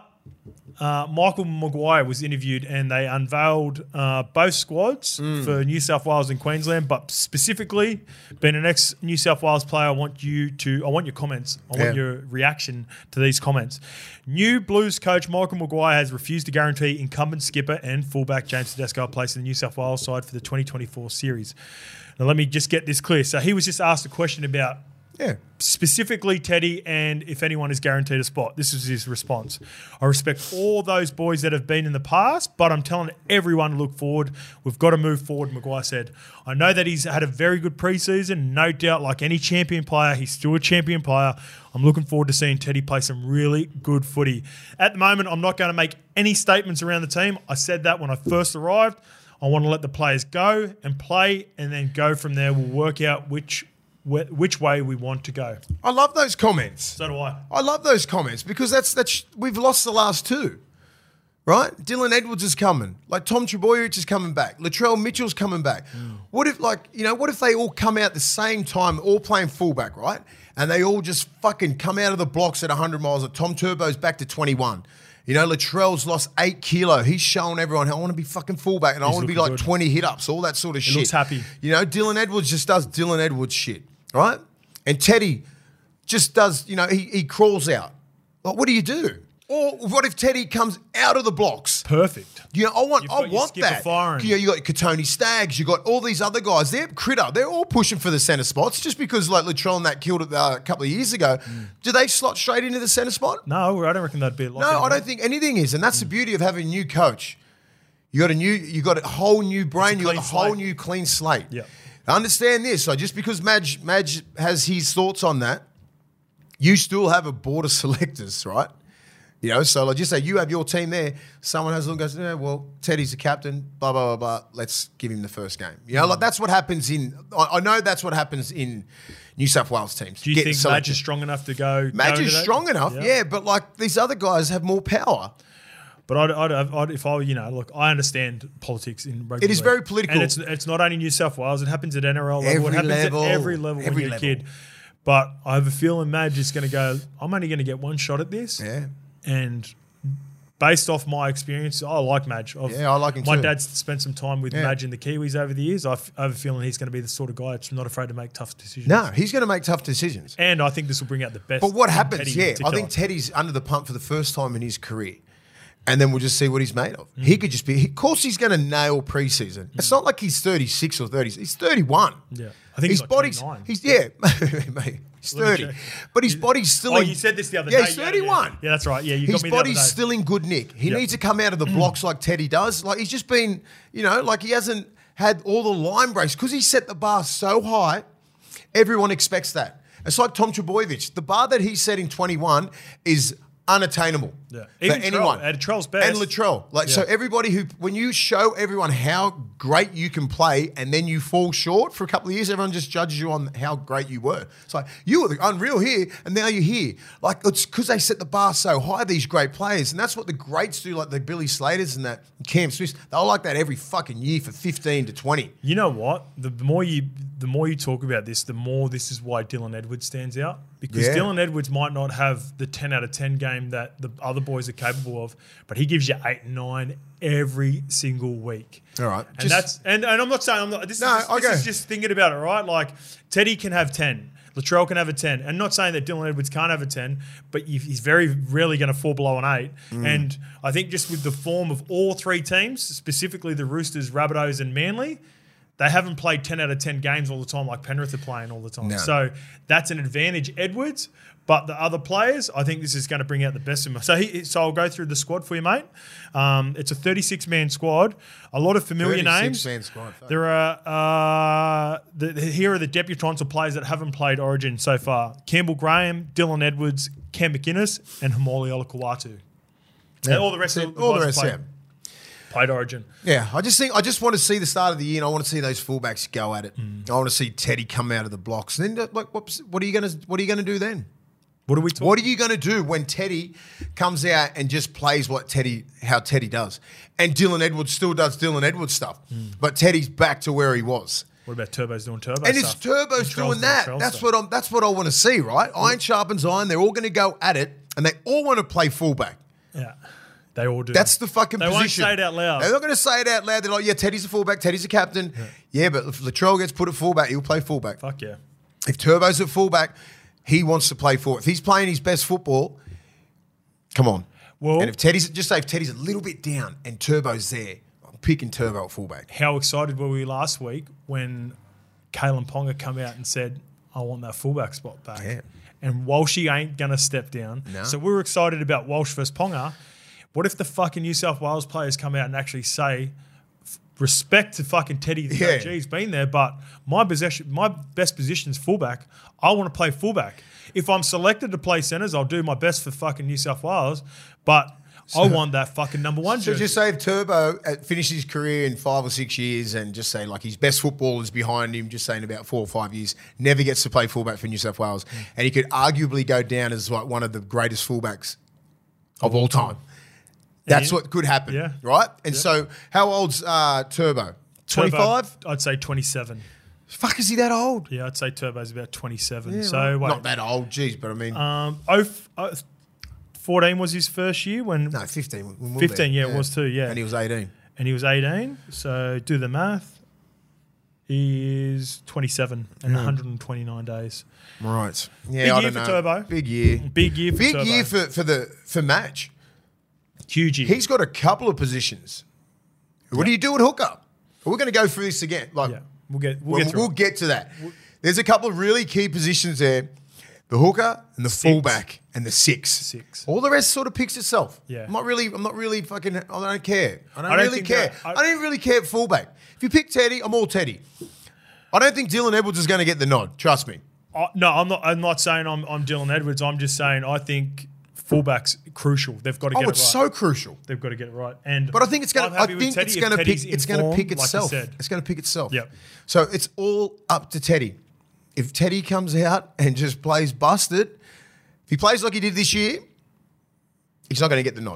Michael Maguire was interviewed and they unveiled both squads for New South Wales and Queensland, but specifically, being an ex-New South Wales player, I want your comments. I want your reaction to these comments. New Blues coach Michael Maguire has refused to guarantee incumbent skipper and fullback James Tedesco a place in the New South Wales side for the 2024 series. Now, let me just get this clear. So he was just asked a question about specifically Teddy and if anyone is guaranteed a spot. This is his response. I respect all those boys that have been in the past, but I'm telling everyone to look forward. We've got to move forward, Maguire said. I know that he's had a very good preseason. No doubt, like any champion player, he's still a champion player. I'm looking forward to seeing Teddy play some really good footy. At the moment, I'm not going to make any statements around the team. I said that when I first arrived. I want to let the players go and play, and then go from there. We'll work out which way we want to go. I love those comments. So do I. I love those comments because that's we've lost the last two, right? Dylan Edwards is coming. Like Tom Trbojevic is coming back. Latrell Mitchell's coming back. What if what if they all come out at the same time, all playing fullback, right? And they all just fucking come out of the blocks at 100 miles. Like Tom Turbo's back to 21. Latrell's lost 8 kilo. He's showing everyone, I want to be fucking fullback and I want to be like 20 hit-ups, all that sort of shit. He looks happy. Dylan Edwards just does Dylan Edwards shit, right? And Teddy just does, he crawls out. Like, what do you do? Or what if Teddy comes out of the blocks? Perfect. I want that. Firing. You got Katoni Staggs, you got all these other guys. They're all pushing for the centre spots just because like Latrell and that killed it a couple of years ago. Do they slot straight into the centre spot? No, I don't reckon that'd be a lot. No, I don't think anything is, and that's the beauty of having a new coach. You got a whole new brain, you got a whole new clean slate. Yeah. Understand this. So just because Madge has his thoughts on that, you still have a board of selectors, right? So like just say you have your team there. Someone has a look and goes, well, Teddy's the captain, blah, blah, blah, blah. Let's give him the first game. Like that's what happens I know that's what happens in New South Wales teams. Do you think Madge is strong enough to go? Madge is strong enough, yeah, but like these other guys have more power. But if I, look, I understand politics in rugby. It is very political. And it's not only New South Wales. It happens at NRL level. It happens at every level when you're a kid. But I have a feeling Madge is going to go, I'm only going to get one shot at this. Yeah. And based off my experience, I like Madge. I like him too. My dad's spent some time with Madge and the Kiwis over the years. I have a feeling he's going to be the sort of guy that's not afraid to make tough decisions. No, he's going to make tough decisions. And I think this will bring out the best. But what happens, I think Teddy's under the pump for the first time in his career. And then we'll just see what he's made of. He could just be, of course he's going to nail preseason. It's not like he's 36 or 30. He's 31. Yeah. I think his body's 29. Mate, he's 30. But his body's still you said this the other day. Yeah, he's 31. Yeah, that's right. Yeah, you his got me the other day. His body's still in good nick. He needs to come out of the blocks like Teddy does. Like he's just been, like he hasn't had all the line breaks because he set the bar so high, everyone expects that. It's like Tom Trbojevic. The bar that he set in 21 is unattainable for anyone. And Latrell's best. And Latrell. So everybody when you show everyone how great you can play and then you fall short for a couple of years, everyone just judges you on how great you were. It's like, you were unreal here and now you're here. Like, it's because they set the bar so high, these great players. And that's what the greats do, like the Billy Slaters and that Cam Smiths. They're like that every fucking year for 15 to 20. You know what? The more you talk about this, the more this is why Dylan Edwards stands out. Because Dylan Edwards might not have the 10 out of 10 game that the other boys are capable of, but he gives you 8 and 9 every single week. All right. And I'm not saying this is just thinking about it, right? Like Teddy can have 10. Latrell can have a 10. And not saying that Dylan Edwards can't have a 10, but he's very rarely going to fall below an 8. And I think just with the form of all three teams, specifically the Roosters, Rabbitohs and Manly, they haven't played 10 out of 10 games all the time like Penrith are playing all the time. No. So that's an advantage, Edwards. But the other players, I think this is going to bring out the best of them. So I'll go through the squad for you, mate. It's a 36-man squad. A lot of familiar names. 36-man squad. There are here are the debutants of players that haven't played Origin so far: Campbell Graham, Dylan Edwards, Cam McInnes, and Hamoli Olakuwatu. Yeah. And all the rest of the guys played Origin. Yeah, I just want to see the start of the year, and I want to see those fullbacks go at it. I want to see Teddy come out of the blocks. And then, what are you going to do then? What are we talking? What are you going to do when Teddy comes out and just plays how Teddy does? And Dylan Edwards still does Dylan Edwards stuff, but Teddy's back to where he was. What about Turbo's doing Turbo and stuff? it's Turbo's doing that. That's what I want to see, right? Iron sharpens iron. They're all going to go at it, and they all want to play fullback. Yeah. They all do. That's the fucking They position. won't say it out loud. They're not going to say it out loud. They're like, yeah, Teddy's a fullback, Teddy's a captain. Yeah, but if Latrell gets put at fullback, he'll play fullback. Fuck yeah. If Turbo's at fullback, he wants to play forward. If he's playing his best football, come on. Well, and if Teddy's a little bit down and Turbo's there, I'm picking Turbo at fullback. how excited were we last week when Kalen Ponga come out and said, I want that fullback spot back. Yeah. And Walshy ain't going to step down. No. So we were excited about Walsh versus Ponga. What if the fucking New South Wales players come out and actually say, respect to fucking Teddy the Yeah. OG's been there, but my best position is fullback. I want to play fullback. If I'm selected to play centres, I'll do my best for fucking New South Wales, but I want that fucking number one So jersey. just say if Turbo finishes his career in 5 or 6 years and just say like his best football is behind him, just saying about 4 or 5 years, never gets to play fullback for New South Wales. And he could arguably go down as like one of the greatest fullbacks of all time. That's what could happen, Yeah. right? And so how old's Turbo? 25? Turbo, I'd say 27. Fuck, is he that old? Yeah, I'd say Turbo's about 27. Yeah, so right. wait, Not that old, geez, but I mean, 14 was his first year when no, 15. when we were 15, there. yeah, it was too, yeah. And he was 18. and he was 18. So do the math. He is 27 and 129 days. Right. Yeah, Big I year don't for know. Turbo. Big year. Big year for Big Turbo. year for Match. Huge year. He's got a couple of positions. What do you do at hooker? We're going to go through this again. Like, yeah, we'll get we'll through it. get to that. There's a couple of really key positions there. The hooker and the fullback and the six. All the rest sort of picks itself. Yeah. I'm not really fucking, I don't care. I don't don't really think care. that- I don't even really care at fullback. If you pick Teddy, I'm all Teddy. I don't think Dylan Edwards is going to get the nod. Trust me. No, I'm not saying I'm Dylan Edwards. I'm just saying I think fullback's crucial. They've got to get it right. It's so crucial. They've got to get it right. And But I think it's going I'm to. I happy with think Teddy it's if going to Teddy's pick. It's going to informed, pick like you itself. said. It's going to pick itself. Yep. So it's all up to Teddy. If Teddy comes out and just plays busted, if he plays like he did this year, he's not going to get the nod.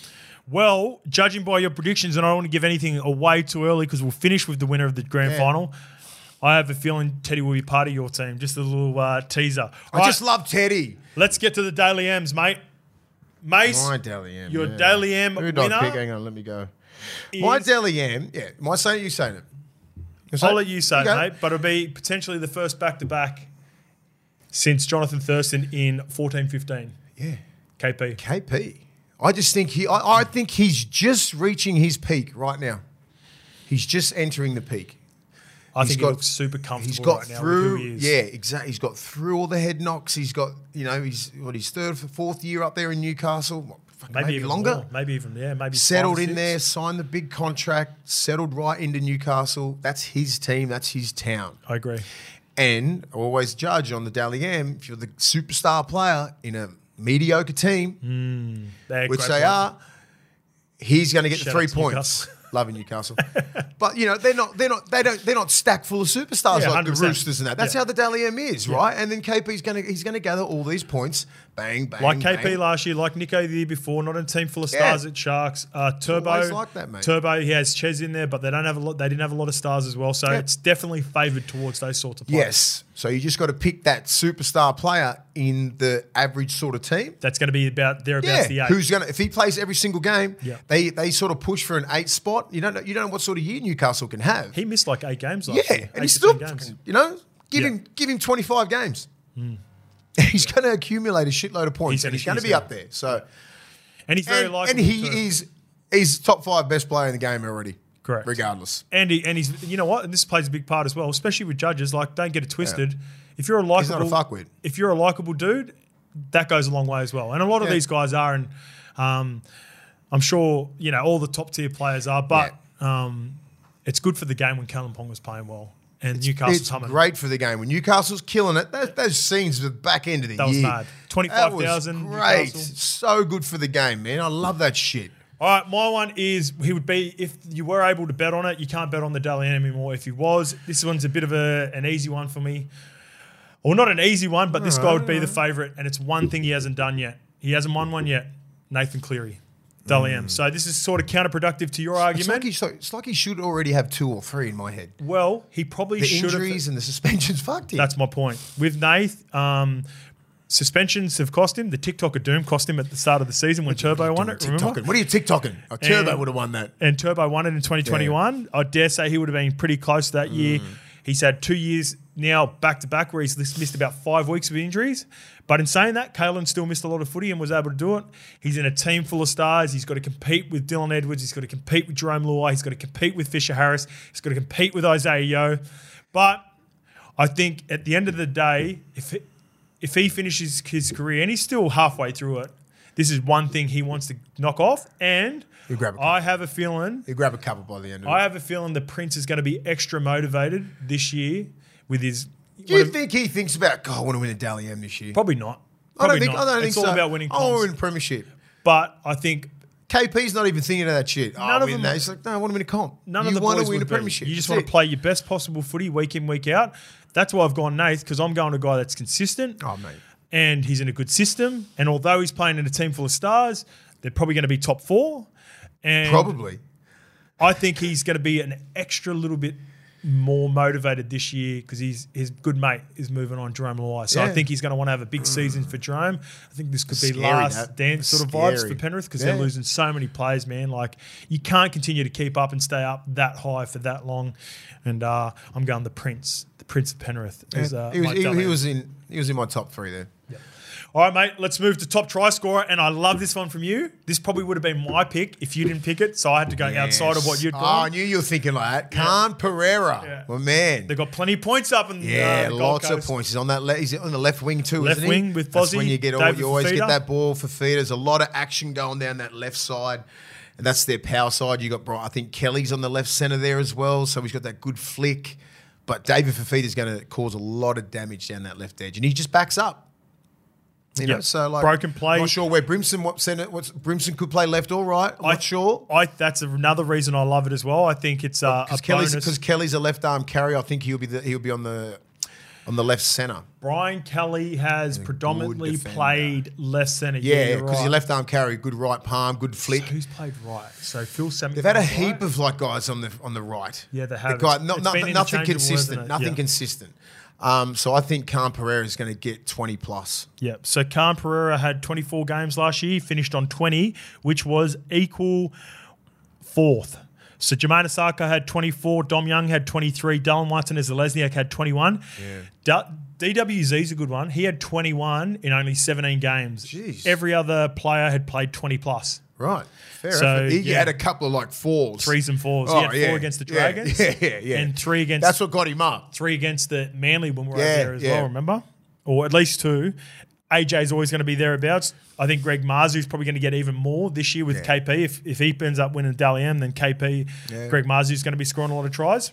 Well, judging by your predictions, and I don't want to give anything away too early because we'll finish with the winner of the grand final. I have a feeling Teddy will be part of your team. Just a little teaser. I just love Teddy. Let's get to the Daily M's, mate. Mace, My Dally M. your Daily M Who did I pick? winner. Hang on, let me go. My Dally M. Yeah. Am I saying it? You saying it? I'll let you say it, Okay. mate, but it'll be potentially the first back-to-back since Jonathan Thurston in 14-15. Yeah. KP. KP. I just think I think he's just reaching his peak right now. He's just entering the peak. I think he got- looks super comfortable He's got right now through, with who he is. yeah, exactly. He's got through all the head knocks. He's got, his third or fourth year up there in Newcastle. Maybe even longer. more. Maybe 5 Settled or in 6. there, signed the big contract, settled right into Newcastle. That's his team. That's his town. I agree. And I always judge on the Dally M if you're the superstar player in a mediocre team, They're which great they players. are. He's going to get Shout the out 3 to points. Newcastle. Loving Newcastle, but they're not stacked full of superstars Yeah, like the 100%. Roosters and that. That's Yeah. how the Dally M is, right? And then KP's going to gather all these points, bang, bang, Like KP bang. last year, like Nico the year before, not in a team full of stars at Sharks. Turbo, always like that, mate. Turbo, he has Ches in there, but they don't have a lot. They didn't have a lot of stars as well, so Yeah. it's definitely favoured towards those sorts of players. Yes, so you just got to pick that superstar player in the average sort of team. That's going to be about thereabouts the 8. Who's gonna if he plays every single game? Yeah. They sort of push for an 8 spot. You don't know what sort of year Newcastle can have. He missed like 8 games last year. And he's 8 still to 10 games. give Yeah. him 25 games. He's going to accumulate a shitload of points. He's He's going to be gonna- up there. So And he's very and likable. he too. he's top 5 best player in the game already. Correct. Regardless. And he's, you know what? And this plays a big part as well, especially with judges. Like, don't get it twisted. If you're a He's not a likable, fuckwit. if you're a likable dude, that goes a long way as well. And a lot of Yeah. these guys are, and I'm sure all the top tier players are. But it's good for the game when Kalen Pong was playing well, and Newcastle's It's humming. great for the game. When Newcastle's killing it, those scenes at the back end of the That was year. mad. That 25,000 was great. Newcastle. So good for the game, man. I love that shit. All right, my one is he would be, if you were able to bet on it, you can't bet on the Dally M anymore. If he was, this one's a bit of an easy one for me. Well, not an easy one, but this guy would be the favourite, and it's one thing he hasn't done yet. He hasn't won one yet. Nathan Cleary, Dally M. So this is sort of counterproductive to your It's argument. like he should already have 2 or 3 in my head. Well, he probably The should have. injuries and the suspensions fucked him. That's my point. With Nath, suspensions have cost him. The TikTok of Doom cost him at the start of the season when Turbo won it. Remember? What are you TikToking? Turbo would have won that. And Turbo won it in 2021. Yeah. I dare say he would have been pretty close that year. He's had 2 years now back-to-back where he's missed about 5 weeks of injuries. But in saying that, Kalen still missed a lot of footy and was able to do it. He's in a team full of stars. He's got to compete with Dylan Edwards. He's got to compete with Jerome Luai. He's got to compete with Fisher Harris. He's got to compete with Isaiah Yeo. But I think at the end of the day, if he finishes his career, and he's still halfway through it, this is one thing he wants to knock off. And I have a feeling... He'll grab a couple by the end of it. I have a feeling the Prince is going to be extra motivated this year with his... Do you think he thinks about, God, I want to win a Dally M this year? Probably not. I don't think it's so. all about winning comps. I want to win a premiership. But I think... KP's not even thinking of that shit. None of them. He's like, no, I want to win a comp. None of the boys want to win a would be. premiership. You just want to play your best possible footy week in, week out. That's why I've gone Nath, because I'm going to a guy that's consistent. Oh, mate. And he's in a good system. And although he's playing in a team full of stars, they're probably going to be top 4. And probably. I think he's going to be an extra little bit more motivated this year because his good mate is moving on, Jerome Luai. So I think he's going to want to have a big season for Jerome. I think this could be last dance sort of vibes for Penrith because they're losing so many players, man. Like, you can't continue to keep up and stay up that high for that long. And I'm going the Prince of Penrith. He was in my top 3 there. Yeah. All right, mate, let's move to top try scorer. And I love this one from you. This probably would have been my pick if you didn't pick it. So I had to go outside of what you'd gone. Oh, I knew you were thinking like that. Khan Pereira. Yeah. Well, man. They've got plenty of points up in the lots Gold of points. He's on that. He's on the left wing too, left isn't wing he? with Fozzie. That's when you always get that ball for feed. There's a lot of action going down that left side. And that's their power side. You got, I think Kelly's on the left centre there as well. So he's got that good flick. But David Fafita is going to cause a lot of damage down that left edge. And he just backs up. You know, so like broken play. Not sure where Brimson could play left or right. I'm not sure. That's another reason I love it as well. I think it's a bonus because Kelly's a left arm carrier. I think he'll be on the left centre. Brian Kelly has predominantly played left centre. Yeah, because he's a left arm carrier, good right palm, good flick. So who's played right? So Phil Sammy. They've had a heap of like guys on the right. Yeah, they have. Nothing consistent. Nothing consistent. So I think Khan Pereira is going to get 20 plus. Yeah. So Khan Pereira had 24 games last year, finished on 20, which was equal 4th. So Jermaine Asako had 24, Dom Young had 23, Dallin Martinez-Lesniak had 21. Yeah. DWZ is a good one. He had 21 in only 17 games. Jeez. Every other player had played 20 plus. Right. Fair enough. He had a couple of like 4s. 3s and 4s. He had 4 against the Dragons. Yeah. And 3 against... That's what got him up. 3 against the Manly when we were over there as well, remember? Or at least 2. AJ's always going to be thereabouts. I think Greg Marzu's probably going to get even more this year with KP. If he ends up winning Dally M, then KP, Greg Marzu's going to be scoring a lot of tries.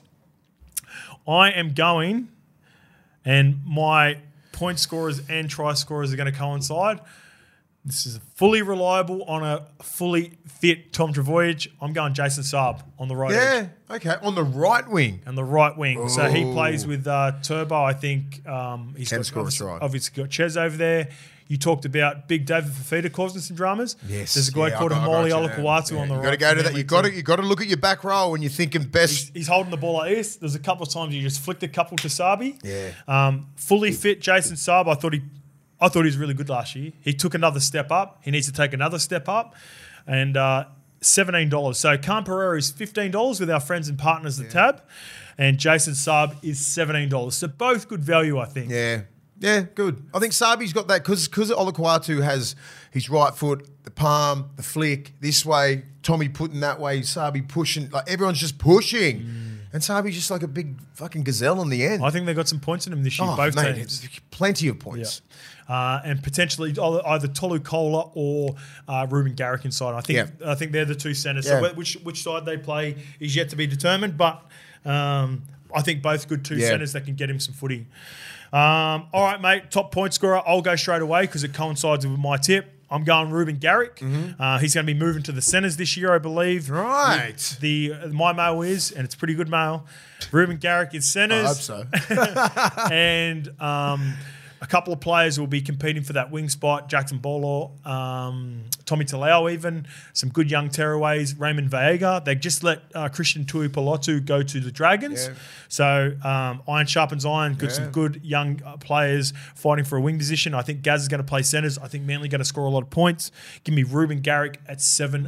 I am going, and my point scorers and try scorers are going to coincide. This is fully reliable on a fully fit Tom Travojevic. I'm going Jason Saab on the right edge. Yeah, okay. On the right wing. And the right wing. Ooh. So he plays with Turbo. I think he's obviously got Ches over there. You talked about Big David Fafita causing some dramas. Yes. There's a guy called Amoli Olakuwatu on the right. You've got to go to that. You've got to look at your back row when you're thinking best. He's holding the ball like this. There's a couple of times you just flicked a couple to Sabi. Yeah. Fully fit Jason Saab. I thought he was really good last year. He took another step up. He needs to take another step up. And $17. So Khan Pereira is $15 with our friends and partners at Tab. And Jason Saab is $17. So both good value, I think. Yeah. Yeah, good. I think Sabi's got that because Olakuwatu has his right foot, the palm, the flick, this way, Tommy putting that way, Sabi pushing. Like everyone's just pushing. And Sabi's just like a big fucking gazelle on the end. I think they've got some points in him this year, both teams. Plenty of points. Yeah. And potentially either Tolu Kola or Ruben Garrick inside. I think they're the two centres. So which side they play is yet to be determined, but I think both good two centres that can get him some footy. All right, mate, top point scorer. I'll go straight away because it coincides with my tip. I'm going Ruben Garrick. Mm-hmm. He's going to be moving to the centres this year, I believe. Right. My mail is, and it's pretty good mail, Ruben Garrick is centres. I hope so. And a couple of players will be competing for that wing spot. Jackson Bolo, Tommy Talau even, some good young tearaways, Raymond Vega. They just let Christian Tuipulotu go to the Dragons. Yeah. So iron sharpens iron. Some good young players fighting for a wing position. I think Gaz is going to play centres. I think Manly going to score a lot of points. Give me Ruben Garrick at $7.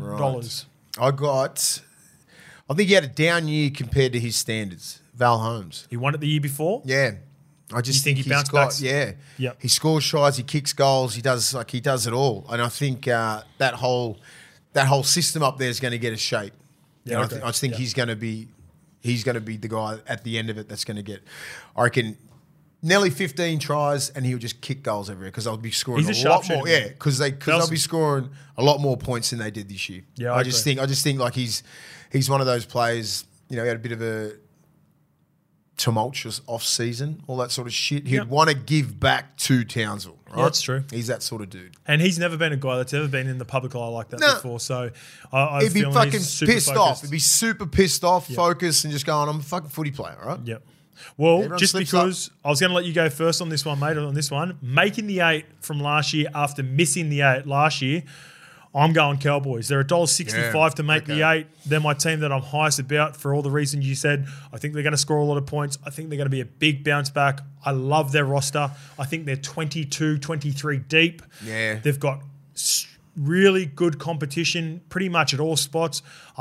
Right. I think he had a down year compared to his standards. Val Holmes. He won it the year before. Yeah. I just think he he's bounced got, back? yeah. Yep. He scores tries, he kicks goals, he does it all. And I think that whole system up there is going to get a shape. Yeah, And I just think he's going to be the guy at the end of it that's going to get, I reckon, nearly 15 tries, and he'll just kick goals everywhere because they'll be scoring He's a a lot sharpshooter, more. man. Yeah, because they'll be scoring a lot more points than they did this year. Yeah, I just think like he's one of those players. You know, he had a bit of a tumultuous off season, all that sort of shit. He'd want to give back to Townsville. Right? Yeah, that's true. He's that sort of dude. And he's never been a guy that's ever been in the public eye like that before. So He'd be fucking pissed off. focused. He'd be super pissed off, focused, and just going, "I'm a fucking footy player, right?" Yep. Well, Everyone just slips because I was going to let you go first on this one, mate, on this one, making the 8 from last year after missing the 8 last year, I'm going Cowboys. They're $1.65 to make the 8. They're my team that I'm highest about for all the reasons you said. I think they're going to score a lot of points. I think they're going to be a big bounce back. I love their roster. I think they're 22, 23 deep. Yeah. They've got really good competition pretty much at all spots.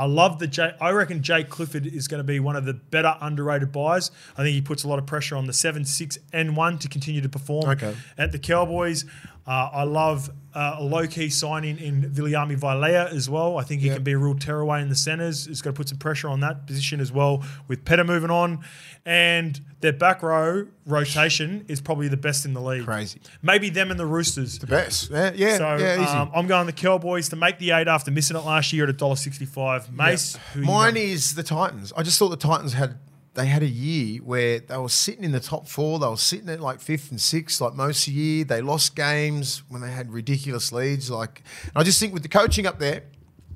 I reckon Jake Clifford is going to be one of the better underrated buys. I think he puts a lot of pressure on the 7, 6, and 1 to continue to perform. Okay. At the Cowboys, I love a low-key signing in Viliami Vailea as well. I think he can be a real tearaway in the centres. It's going to put some pressure on that position as well with Peta moving on. And their back row rotation is probably the best in the league. Crazy. Maybe them and the Roosters. The best. Yeah, So easy. I'm going the Cowboys to make the 8 after missing it last year at $1.65. Mace, who you Mine going? is the Titans. I just thought the Titans had a year where they were sitting in the top 4. They were sitting at like 5th and 6th like most of the year. They lost games when they had ridiculous leads. And I just think with the coaching up there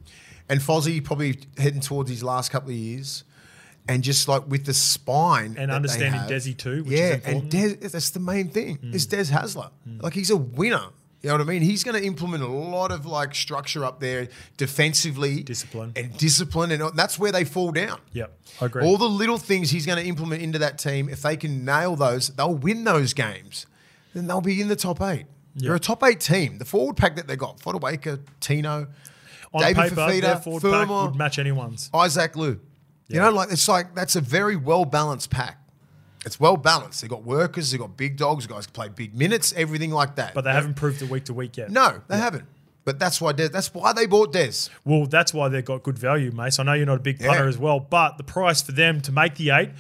and Fozzie probably heading towards his last couple of years and just like with the spine And that understanding they have, Desi too, which is important. and that's the main thing. It's Des Hasler. Like he's a winner. You know what I mean? He's going to implement a lot of like structure up there defensively. Discipline. And that's where they fall down. Yep, I agree. All the little things he's going to implement into that team, if they can nail those, they'll win those games. Then they'll be in the top 8. They're a top 8 team. The forward pack that they got, Fodawaker, Tino, On David paper, Fafita, their forward pack Firma, would match anyone's. Isaac Liu. You know, that's a very well-balanced pack. It's well-balanced. They've got workers, they've got big dogs, guys can play big minutes, everything like that. But they haven't proved it week to week yet. No, they haven't. But that's why they bought Des. Well, that's why they've got good value, Mace. I know you're not a big punter as well, but the price for them to make the 8,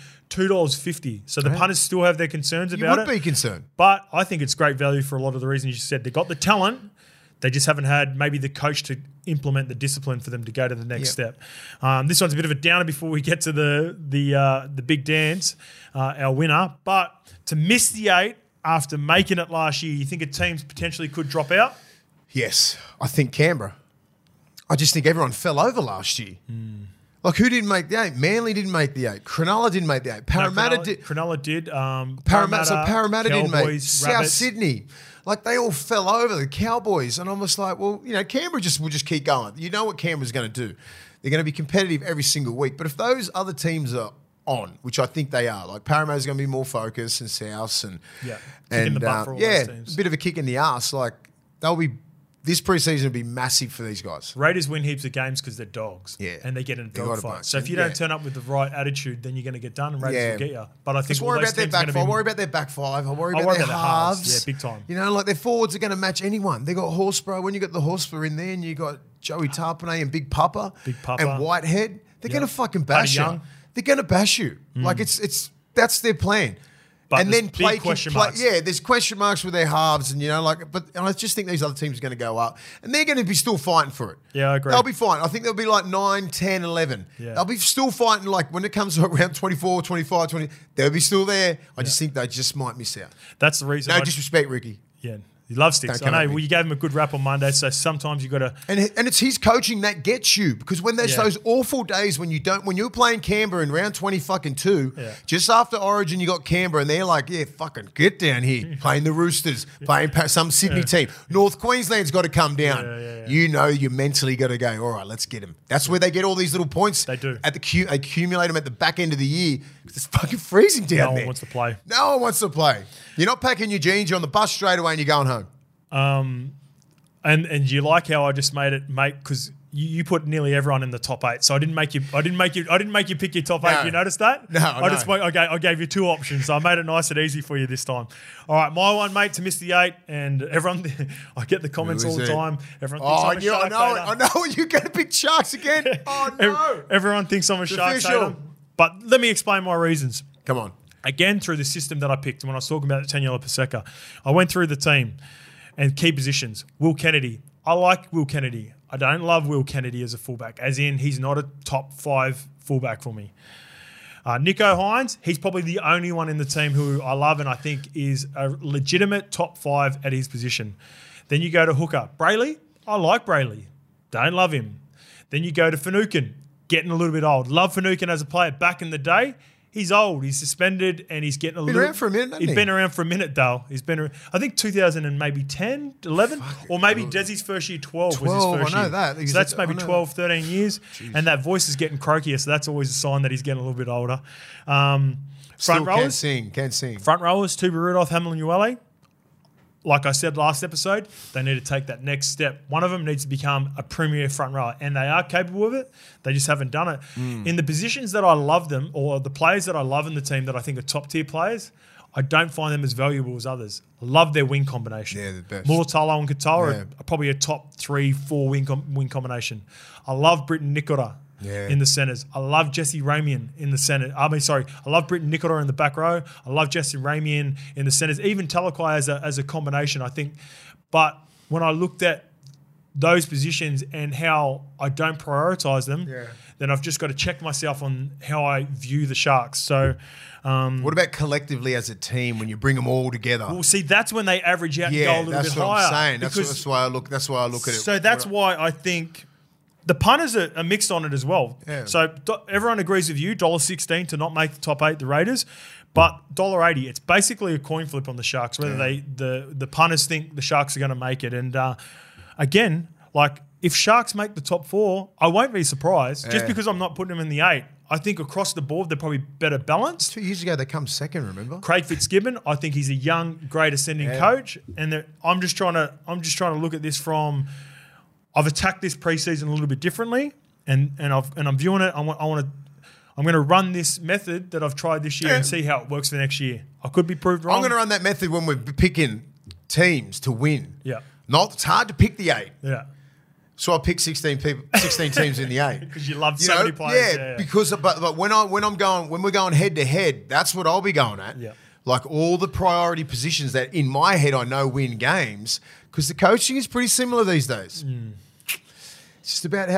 $2.50. So the punters still have their concerns You about would it. be concerned. But I think it's great value for a lot of the reasons you said. They've got the talent. They just haven't had maybe the coach to implement the discipline for them to go to the next step. This one's a bit of a downer before we get to the big dance, our winner. But to miss the 8 after making it last year, you think a team potentially could drop out? Yes, I think Canberra. I just think everyone fell over last year. Like, who didn't make the 8? Manly didn't make the 8. Cronulla didn't make the 8. Parramatta did. Cronulla did. Parramatta didn't make it. Cowboys, South Rabbits. Sydney. Like, they all fell over, the Cowboys. And I'm just like, well, you know, Canberra will just keep going. You know what Canberra's going to do. They're going to be competitive every single week. But if those other teams are on, which I think they are, like Parramatta's going to be more focused and Souths and Kicking the butt for all those teams. a bit of a kick in the ass. Like, this preseason will be massive for these guys. Raiders win heaps of games because they're dogs. Yeah. And they get in a They got a dog fight. bunch. So if you don't turn up with the right attitude, then you're going to get done and Raiders will get you. But I think Just all worry those about their teams are back going five. to be... Worry about their back five. I worry I about worry their about their halves. halves. Yeah, big time. You know, like their forwards are going to match anyone. They got Horsburgh. When you got the Horsburgh in there and you got Joey Tarpanay and Big Papa, and Whitehead, they're going to fucking bash you. Young. They're going to bash you. Like that's their plan. But and there's then big question marks. Yeah, there's question marks with their halves, and you know, like, and I just think these other teams are going to go up, and they're going to be still fighting for it. Yeah, I agree. They'll be fine. I think they'll be like 9, 10, 11. Yeah. They'll be still fighting. Like when it comes to around 24, 25, 20, they'll be still there. I just think they just might miss out. That's the reason. No disrespect, Ricky. Yeah. He loves sticks. Don't come I at know. me. Well, you gave him a good rap on Monday, so sometimes you got to. And it's his coaching that gets you, because when there's Yeah. those awful days when you're playing Canberra in round 22, Yeah. just after Origin, you got Canberra, and they're like, yeah, fucking get down here, playing the Roosters, playing some Sydney team. North Queensland's got to come down. Yeah. You know, you mentally got to go, all right, let's get them. That's where they get all these little points. They do. They accumulate them at the back end of the year. It's fucking freezing down No there. one wants to play. No one wants to play. You're not packing your jeans. You're on the bus straight away, and you're going home. And you like how I just made it, mate, because you put nearly everyone in the top 8. So I didn't make you pick your top 8. No. You noticed that? No, I gave you 2 options. So I made it nice and easy for you this time. All right, my one, mate, to miss the 8, and everyone. I get the comments Who all is the it? time. Everyone thinks I'm a I Sharks know. hater. I know. You're going to pick Sharks again. Oh no. Everyone thinks I'm a Sharks official. hater. But let me explain my reasons. Come on. Again, through the system that I picked, when I was talking about Taniela Paseka, I went through the team and key positions. Will Kennedy. I like Will Kennedy. I don't love Will Kennedy as a fullback, as in he's not a top 5 fullback for me. Nico Hines, he's probably the only one in the team who I love and I think is a legitimate top 5 at his position. Then you go to hooker. Brayley, I like Brayley. Don't love him. Then you go to Finucane, getting a little bit old. Love Finucane as a player back in the day. He's old. He's suspended, and he's getting a little. Been around for a minute, hasn't He's he? been around for a minute, though. He's been, I think, 2000 and maybe 10, 11, or maybe Desi's first year, 12 was his 12, first I know year. that. So that's I maybe know 12, 13 years, and that voice is getting croakier. So that's always a sign that he's getting a little bit older. Front Still rowers, can't sing. front rowers, Tuba Rudolph, Hamlin Uele. Like I said last episode, they need to take that next step. One of them needs to become a premier front rower, and they are capable of it. They just haven't done it. In the positions that I love them, or the players that I love in the team that I think are top-tier players, I don't find them as valuable as others. I love their wing combination. Yeah, the best. Mulatalo and Katoa Yeah. are probably a top 3-4 wing combination. I love Britton Nikora. Yeah. In the centres. I love Jesse Ramian in the centre. I love Britton Nikora in the back row. I love Jesse Ramian in the centres. Even Talakai as a combination, I think. But when I looked at those positions and how I don't prioritise them, then I've just got to check myself on how I view the Sharks. So, What about collectively as a team when you bring them all together? well, see, that's when they average out and go a little that's bit what higher. I'm saying. Because- That's why I look. That's why I look at it. So that's why I think the punters are mixed on it as well. Yeah. So everyone agrees with you, $1.16 to not make the top 8, the Raiders, but $1.80. It's basically a coin flip on the Sharks, whether the punters think the Sharks are going to make it. And again, like if Sharks make the top 4, I won't be surprised just because I'm not putting them in the 8. I think across the board they're probably better balanced. 2 years ago they come second. Remember? Craig Fitzgibbon, I think he's a young, great ascending coach, and I'm just trying to look at this from. I've attacked this preseason a little bit differently, and I'm viewing it. I'm going to run this method that I've tried this year and see how it works for next year. I could be proved wrong. I'm going to run that method when we're picking teams to win. Yeah. It's hard to pick the 8. Yeah. So I picked 16 teams in the 8. Because you love so many players. Yeah. Because but when we're going head to head, that's what I'll be going at. Yeah. Like all the priority positions that in my head I know win games, because the coaching is pretty similar these days. It's just about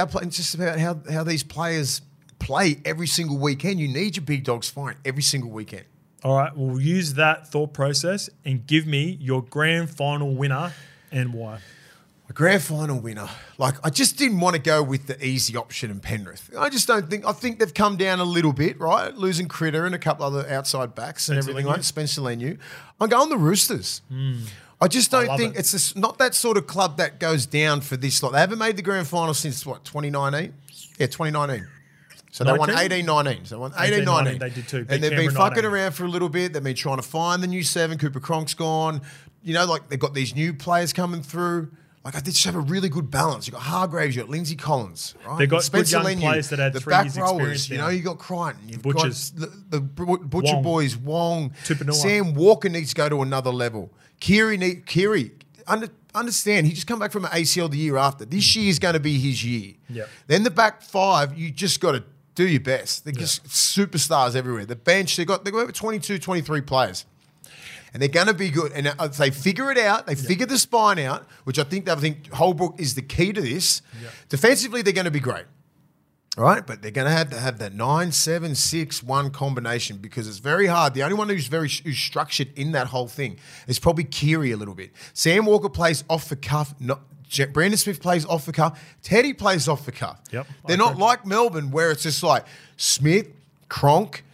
how these players play every single weekend. You need your big dogs fighting every single weekend. All right. We'll use that thought process and give me your grand final winner and why. A grand final winner. Like, I just didn't want to go with the easy option in Penrith. I think they've come down a little bit, right? Losing Critter and a couple other outside backs and everything like that. Spencer Leniu. I'm going the Roosters. I just don't think it's not that sort of club that goes down for this lot. They haven't made the grand final since, 2019? Yeah, 2019. So they won 18-19. So they won 18-19. They did too. And they've been fucking around for a little bit. They've been trying to find the new 7. Cooper Cronk's gone. You know, like they've got these new players coming through. Like, I did just have a really good balance. You've got Hargraves, you've got Lindsay Collins, right? They've got Spencer good young players that had the 3 back years rowers, experience you now. know, you got Crichton, you've Butchers. got the Butcher Wong. boys, Wong, Tupanua. Sam Walker needs to go to another level. Kiri, understand, he just come back from an ACL the year after. This year is going to be his year. Yep. Then the back 5, you just got to do your best. They're just superstars everywhere. The bench, they've got over 22, 23 players. And they're going to be good. And if they figure it out, they figure the spine out, which I think Holbrook is the key to this. Defensively, they're going to be great. All right, but they're going to have that 9-7-6-1 combination because it's very hard. The only one who's structured in that whole thing is probably Keary a little bit. Sam Walker plays off the cuff. Brandon Smith plays off the cuff. Teddy plays off the cuff. Yep, they're not like Melbourne where it's just like Smith, Cronk.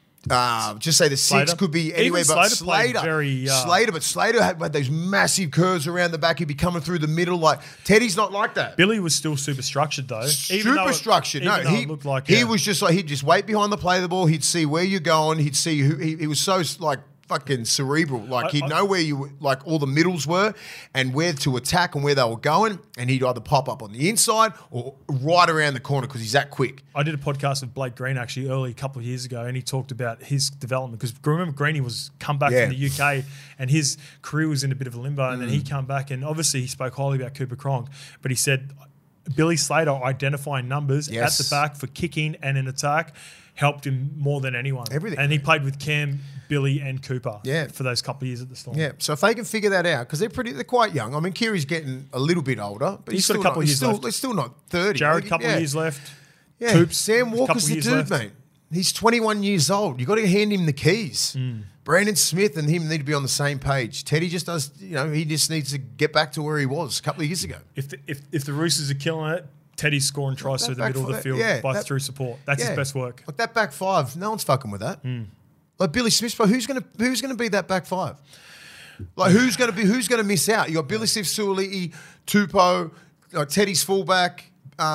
Just say the Slater. 6 could be Even anywhere but Slater played Slater. very, But Slater had those massive curves around the back. He'd be coming through the middle. Like Teddy's not like that. Billy was still super structured though. Super structured. No, he looked like he was just like he'd just wait behind the play of the ball. He'd see where you're going. He'd see who he was so like fucking cerebral. Like he'd know where you like all the middles were and where to attack and where they were going. And he'd either pop up on the inside or right around the corner because he's that quick. I did a podcast with Blake Green actually early a couple of years ago, and he talked about his development because remember Greeny was come back from the UK and his career was in a bit of a limbo, and then he come back and obviously he spoke highly about Cooper Cronk, but he said Billy Slater identifying numbers at the back for kicking and in attack helped him more than anyone. Everything. And he played with Cam, Billy, and Cooper Yeah. for those couple of years at the Storm. Yeah, so if they can figure that out, because they're quite young. I mean, Kiri's getting a little bit older, but He's got still a couple of years left. He's still not 30. Jared, couple of years left. Yeah, Toops, Sam couple Walker's the years dude, left. mate. He's 21 years old. You got to hand him the keys. Brandon Smith and him need to be on the same page. Teddy just does, he just needs to get back to where he was a couple of years ago. If the Roosters are killing it, Teddy's scoring tries through the middle of the field through support. That's his best work. Like that back five, no one's fucking with that. Like Billy Smith, but who's gonna be that back five? Like who's gonna miss out? You got Billy Smith, Suoliti, Tupou, Teddy's fullback.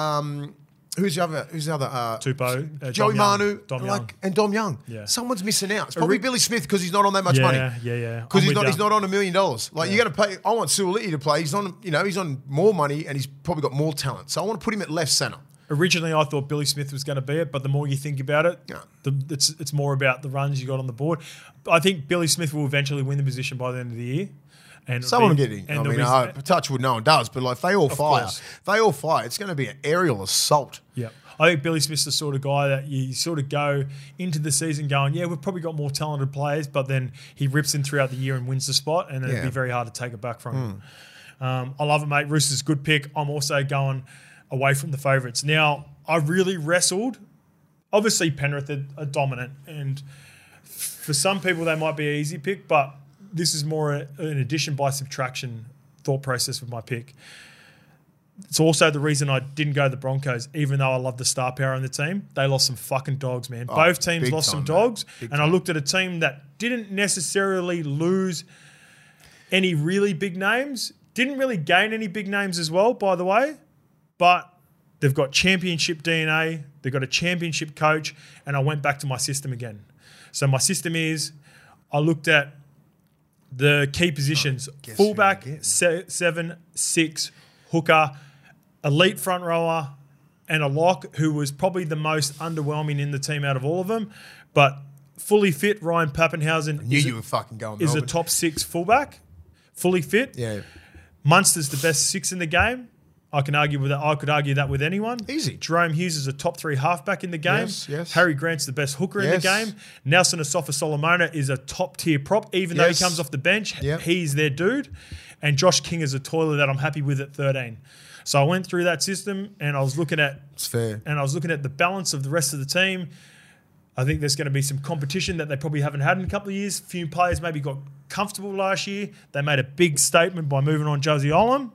Who's the other? Tupou, Joey Dom Manu, Young, Dom Young. and Dom Young. Yeah. Someone's missing out. It's probably Billy Smith because he's not on that much money. Yeah. Because he's not on $1 million. Like you're going to pay. I want Suoliti to play. He's on. He's on more money and he's probably got more talent. So I want to put him at left center. Originally, I thought Billy Smith was going to be it, but the more you think about it, it's more about the runs you got on the board. I think Billy Smith will eventually win the position by the end of the year. And someone getting. I mean, touch wood, no one does, but like if they all fire, it's going to be an aerial assault. Yeah. I think Billy Smith's the sort of guy that you sort of go into the season going, yeah, we've probably got more talented players, but then he rips in throughout the year and wins the spot, and then it'd be very hard to take it back from him. I love it, mate. Roosters, good pick. I'm also going away from the favourites. Now, I really wrestled. Obviously, Penrith are dominant, and for some people, they might be an easy pick, but this is more an addition by subtraction thought process with my pick. It's also the reason I didn't go the Broncos, even though I love the star power on the team. They lost some fucking dogs, man. Both teams lost some dogs. And I looked at a team that didn't necessarily lose any really big names, didn't really gain any big names as well, by the way. But they've got championship DNA. They've got a championship coach. And I went back to my system again. So my system is I looked at the key positions, fullback, 7, 6, hooker, elite front rower, and a lock who was probably the most underwhelming in the team out of all of them. But fully fit, Ryan Pappenhausen is a top 6 fullback, fully fit. Yeah. Munster's the best 6 in the game. I could argue that with anyone. Easy. Jerome Hughes is a top 3 halfback in the game. Yes. Harry Grant's the best hooker in the game. Nelson Asafa-Solomona is a top tier prop, even though he comes off the bench. He's their dude. And Josh King is a toiler that I'm happy with at 13. So I went through that system and I was looking at the balance of the rest of the team. I think there's going to be some competition that they probably haven't had in a couple of years. A few players maybe got comfortable last year. They made a big statement by moving on Josie Olam.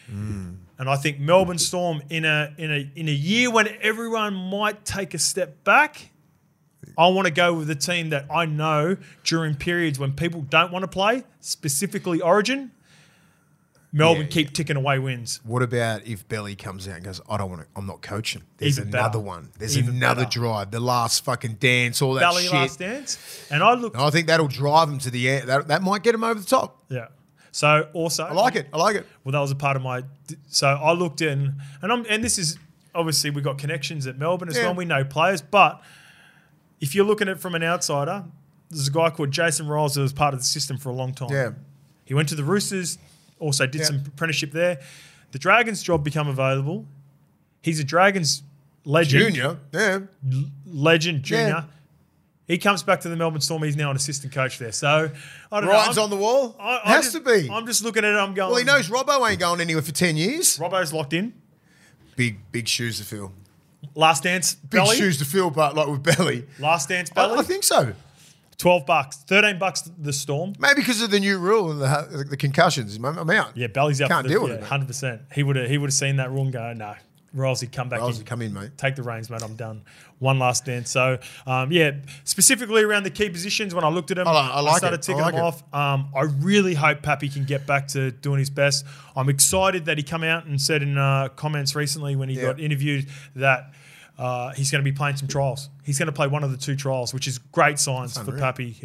And I think Melbourne Storm in a year when everyone might take a step back, I want to go with a team that I know during periods when people don't want to play, specifically Origin, Melbourne keep ticking away wins. What about if Belly comes out and goes, I'm not coaching. There's Even another better. one. There's Even another better. drive. The last fucking dance, all that Belly shit. last dance. And I looked. And I think that'll drive him to the end. That might get him over the top. Yeah. So also. I like it. Well, that was a part of my. So I looked in, and this is obviously we've got connections at Melbourne as well. We know players, but if you're looking at it from an outsider, there's a guy called Jason Riles that was part of the system for a long time. Yeah. He went to the Roosters, also did some apprenticeship there. The Dragons job become available. He's a Dragons legend. Junior. Yeah. Legend, junior. Yeah. He comes back to the Melbourne Storm. He's now an assistant coach there. So, I don't Ryan's know. on the wall. Has to be. I'm just looking at it. I'm going. Well, he knows Robbo ain't going anywhere for 10 years. Robbo's locked in. Big shoes to fill. Last Dance Big belly. shoes to fill, but like with belly. Last Dance belly. I think so. $12, $13 the Storm. Maybe because of the new rule and the concussions. I'm out. Yeah, Belly's out. Can't for the, deal with it, mate. 100%. He would have seen that rule and go, no, Rolsey, come back Rolsey, in. come in, mate. Take the reins, mate. I'm done. One last dance. So, specifically around the key positions, when I looked at them, I like started it. ticking I like them off. I really hope Pappy can get back to doing his best. I'm excited that he come out and said in comments recently when he got interviewed that he's going to be playing some trials. He's going to play one of the 2 trials, which is great signs for Pappy.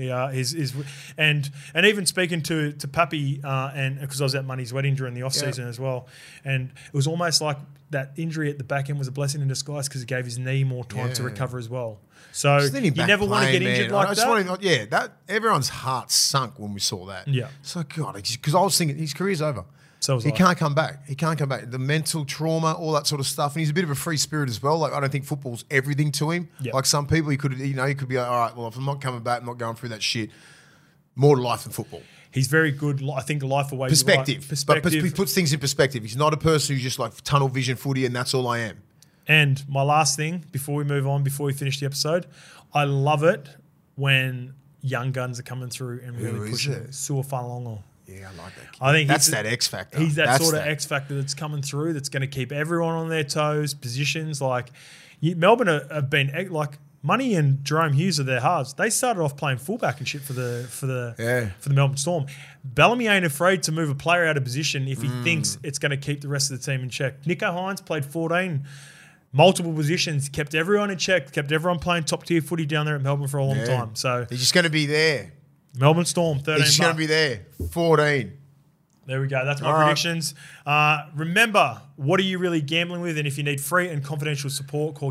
And even speaking to Pappy, and because I was at Money's wedding during the off season as well, and it was almost like that injury at the back end was a blessing in disguise because it gave his knee more time to recover as well. So you never want to get injured like that. That everyone's heart sunk when we saw that. Yeah. So God, because I was thinking his career's over. So he can't come back. He can't come back. The mental trauma, all that sort of stuff, and he's a bit of a free spirit as well. Like I don't think football's everything to him. Yep. Like some people, he could be like, all right, well, if I'm not coming back, I'm not going through that shit. More to life than football. He's very good. I think life away Perspective. But he puts things in perspective. He's not a person who's just like tunnel vision footy and that's all I am. And my last thing before we move on, before we finish the episode, I love it when young guns are coming through and really pushing it. Sua Falongo. Yeah, I like that kid. I think that's that X factor. He's that sort of X factor that's coming through that's going to keep everyone on their toes, positions. Like Melbourne have been like Money and Jerome Hughes are their halves. They started off playing fullback and shit for the Melbourne Storm. Bellamy ain't afraid to move a player out of position if he thinks it's going to keep the rest of the team in check. Nico Hines played 14, multiple positions, kept everyone in check, kept everyone playing top tier footy down there at Melbourne for a long time. So he's just going to be there. Melbourne Storm, 13. He's just going to be there. 14. There we go. That's my predictions. Remember, what are you really gambling with? And if you need free and confidential support, call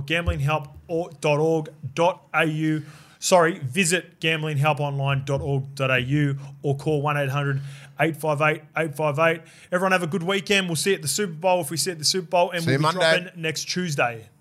gamblinghelp.org.au. Visit gamblinghelponline.org.au or call 1-800-858-858. Everyone have a good weekend. We'll see you at the Super Bowl if we see you at the Super Bowl. And we'll be dropping next Tuesday.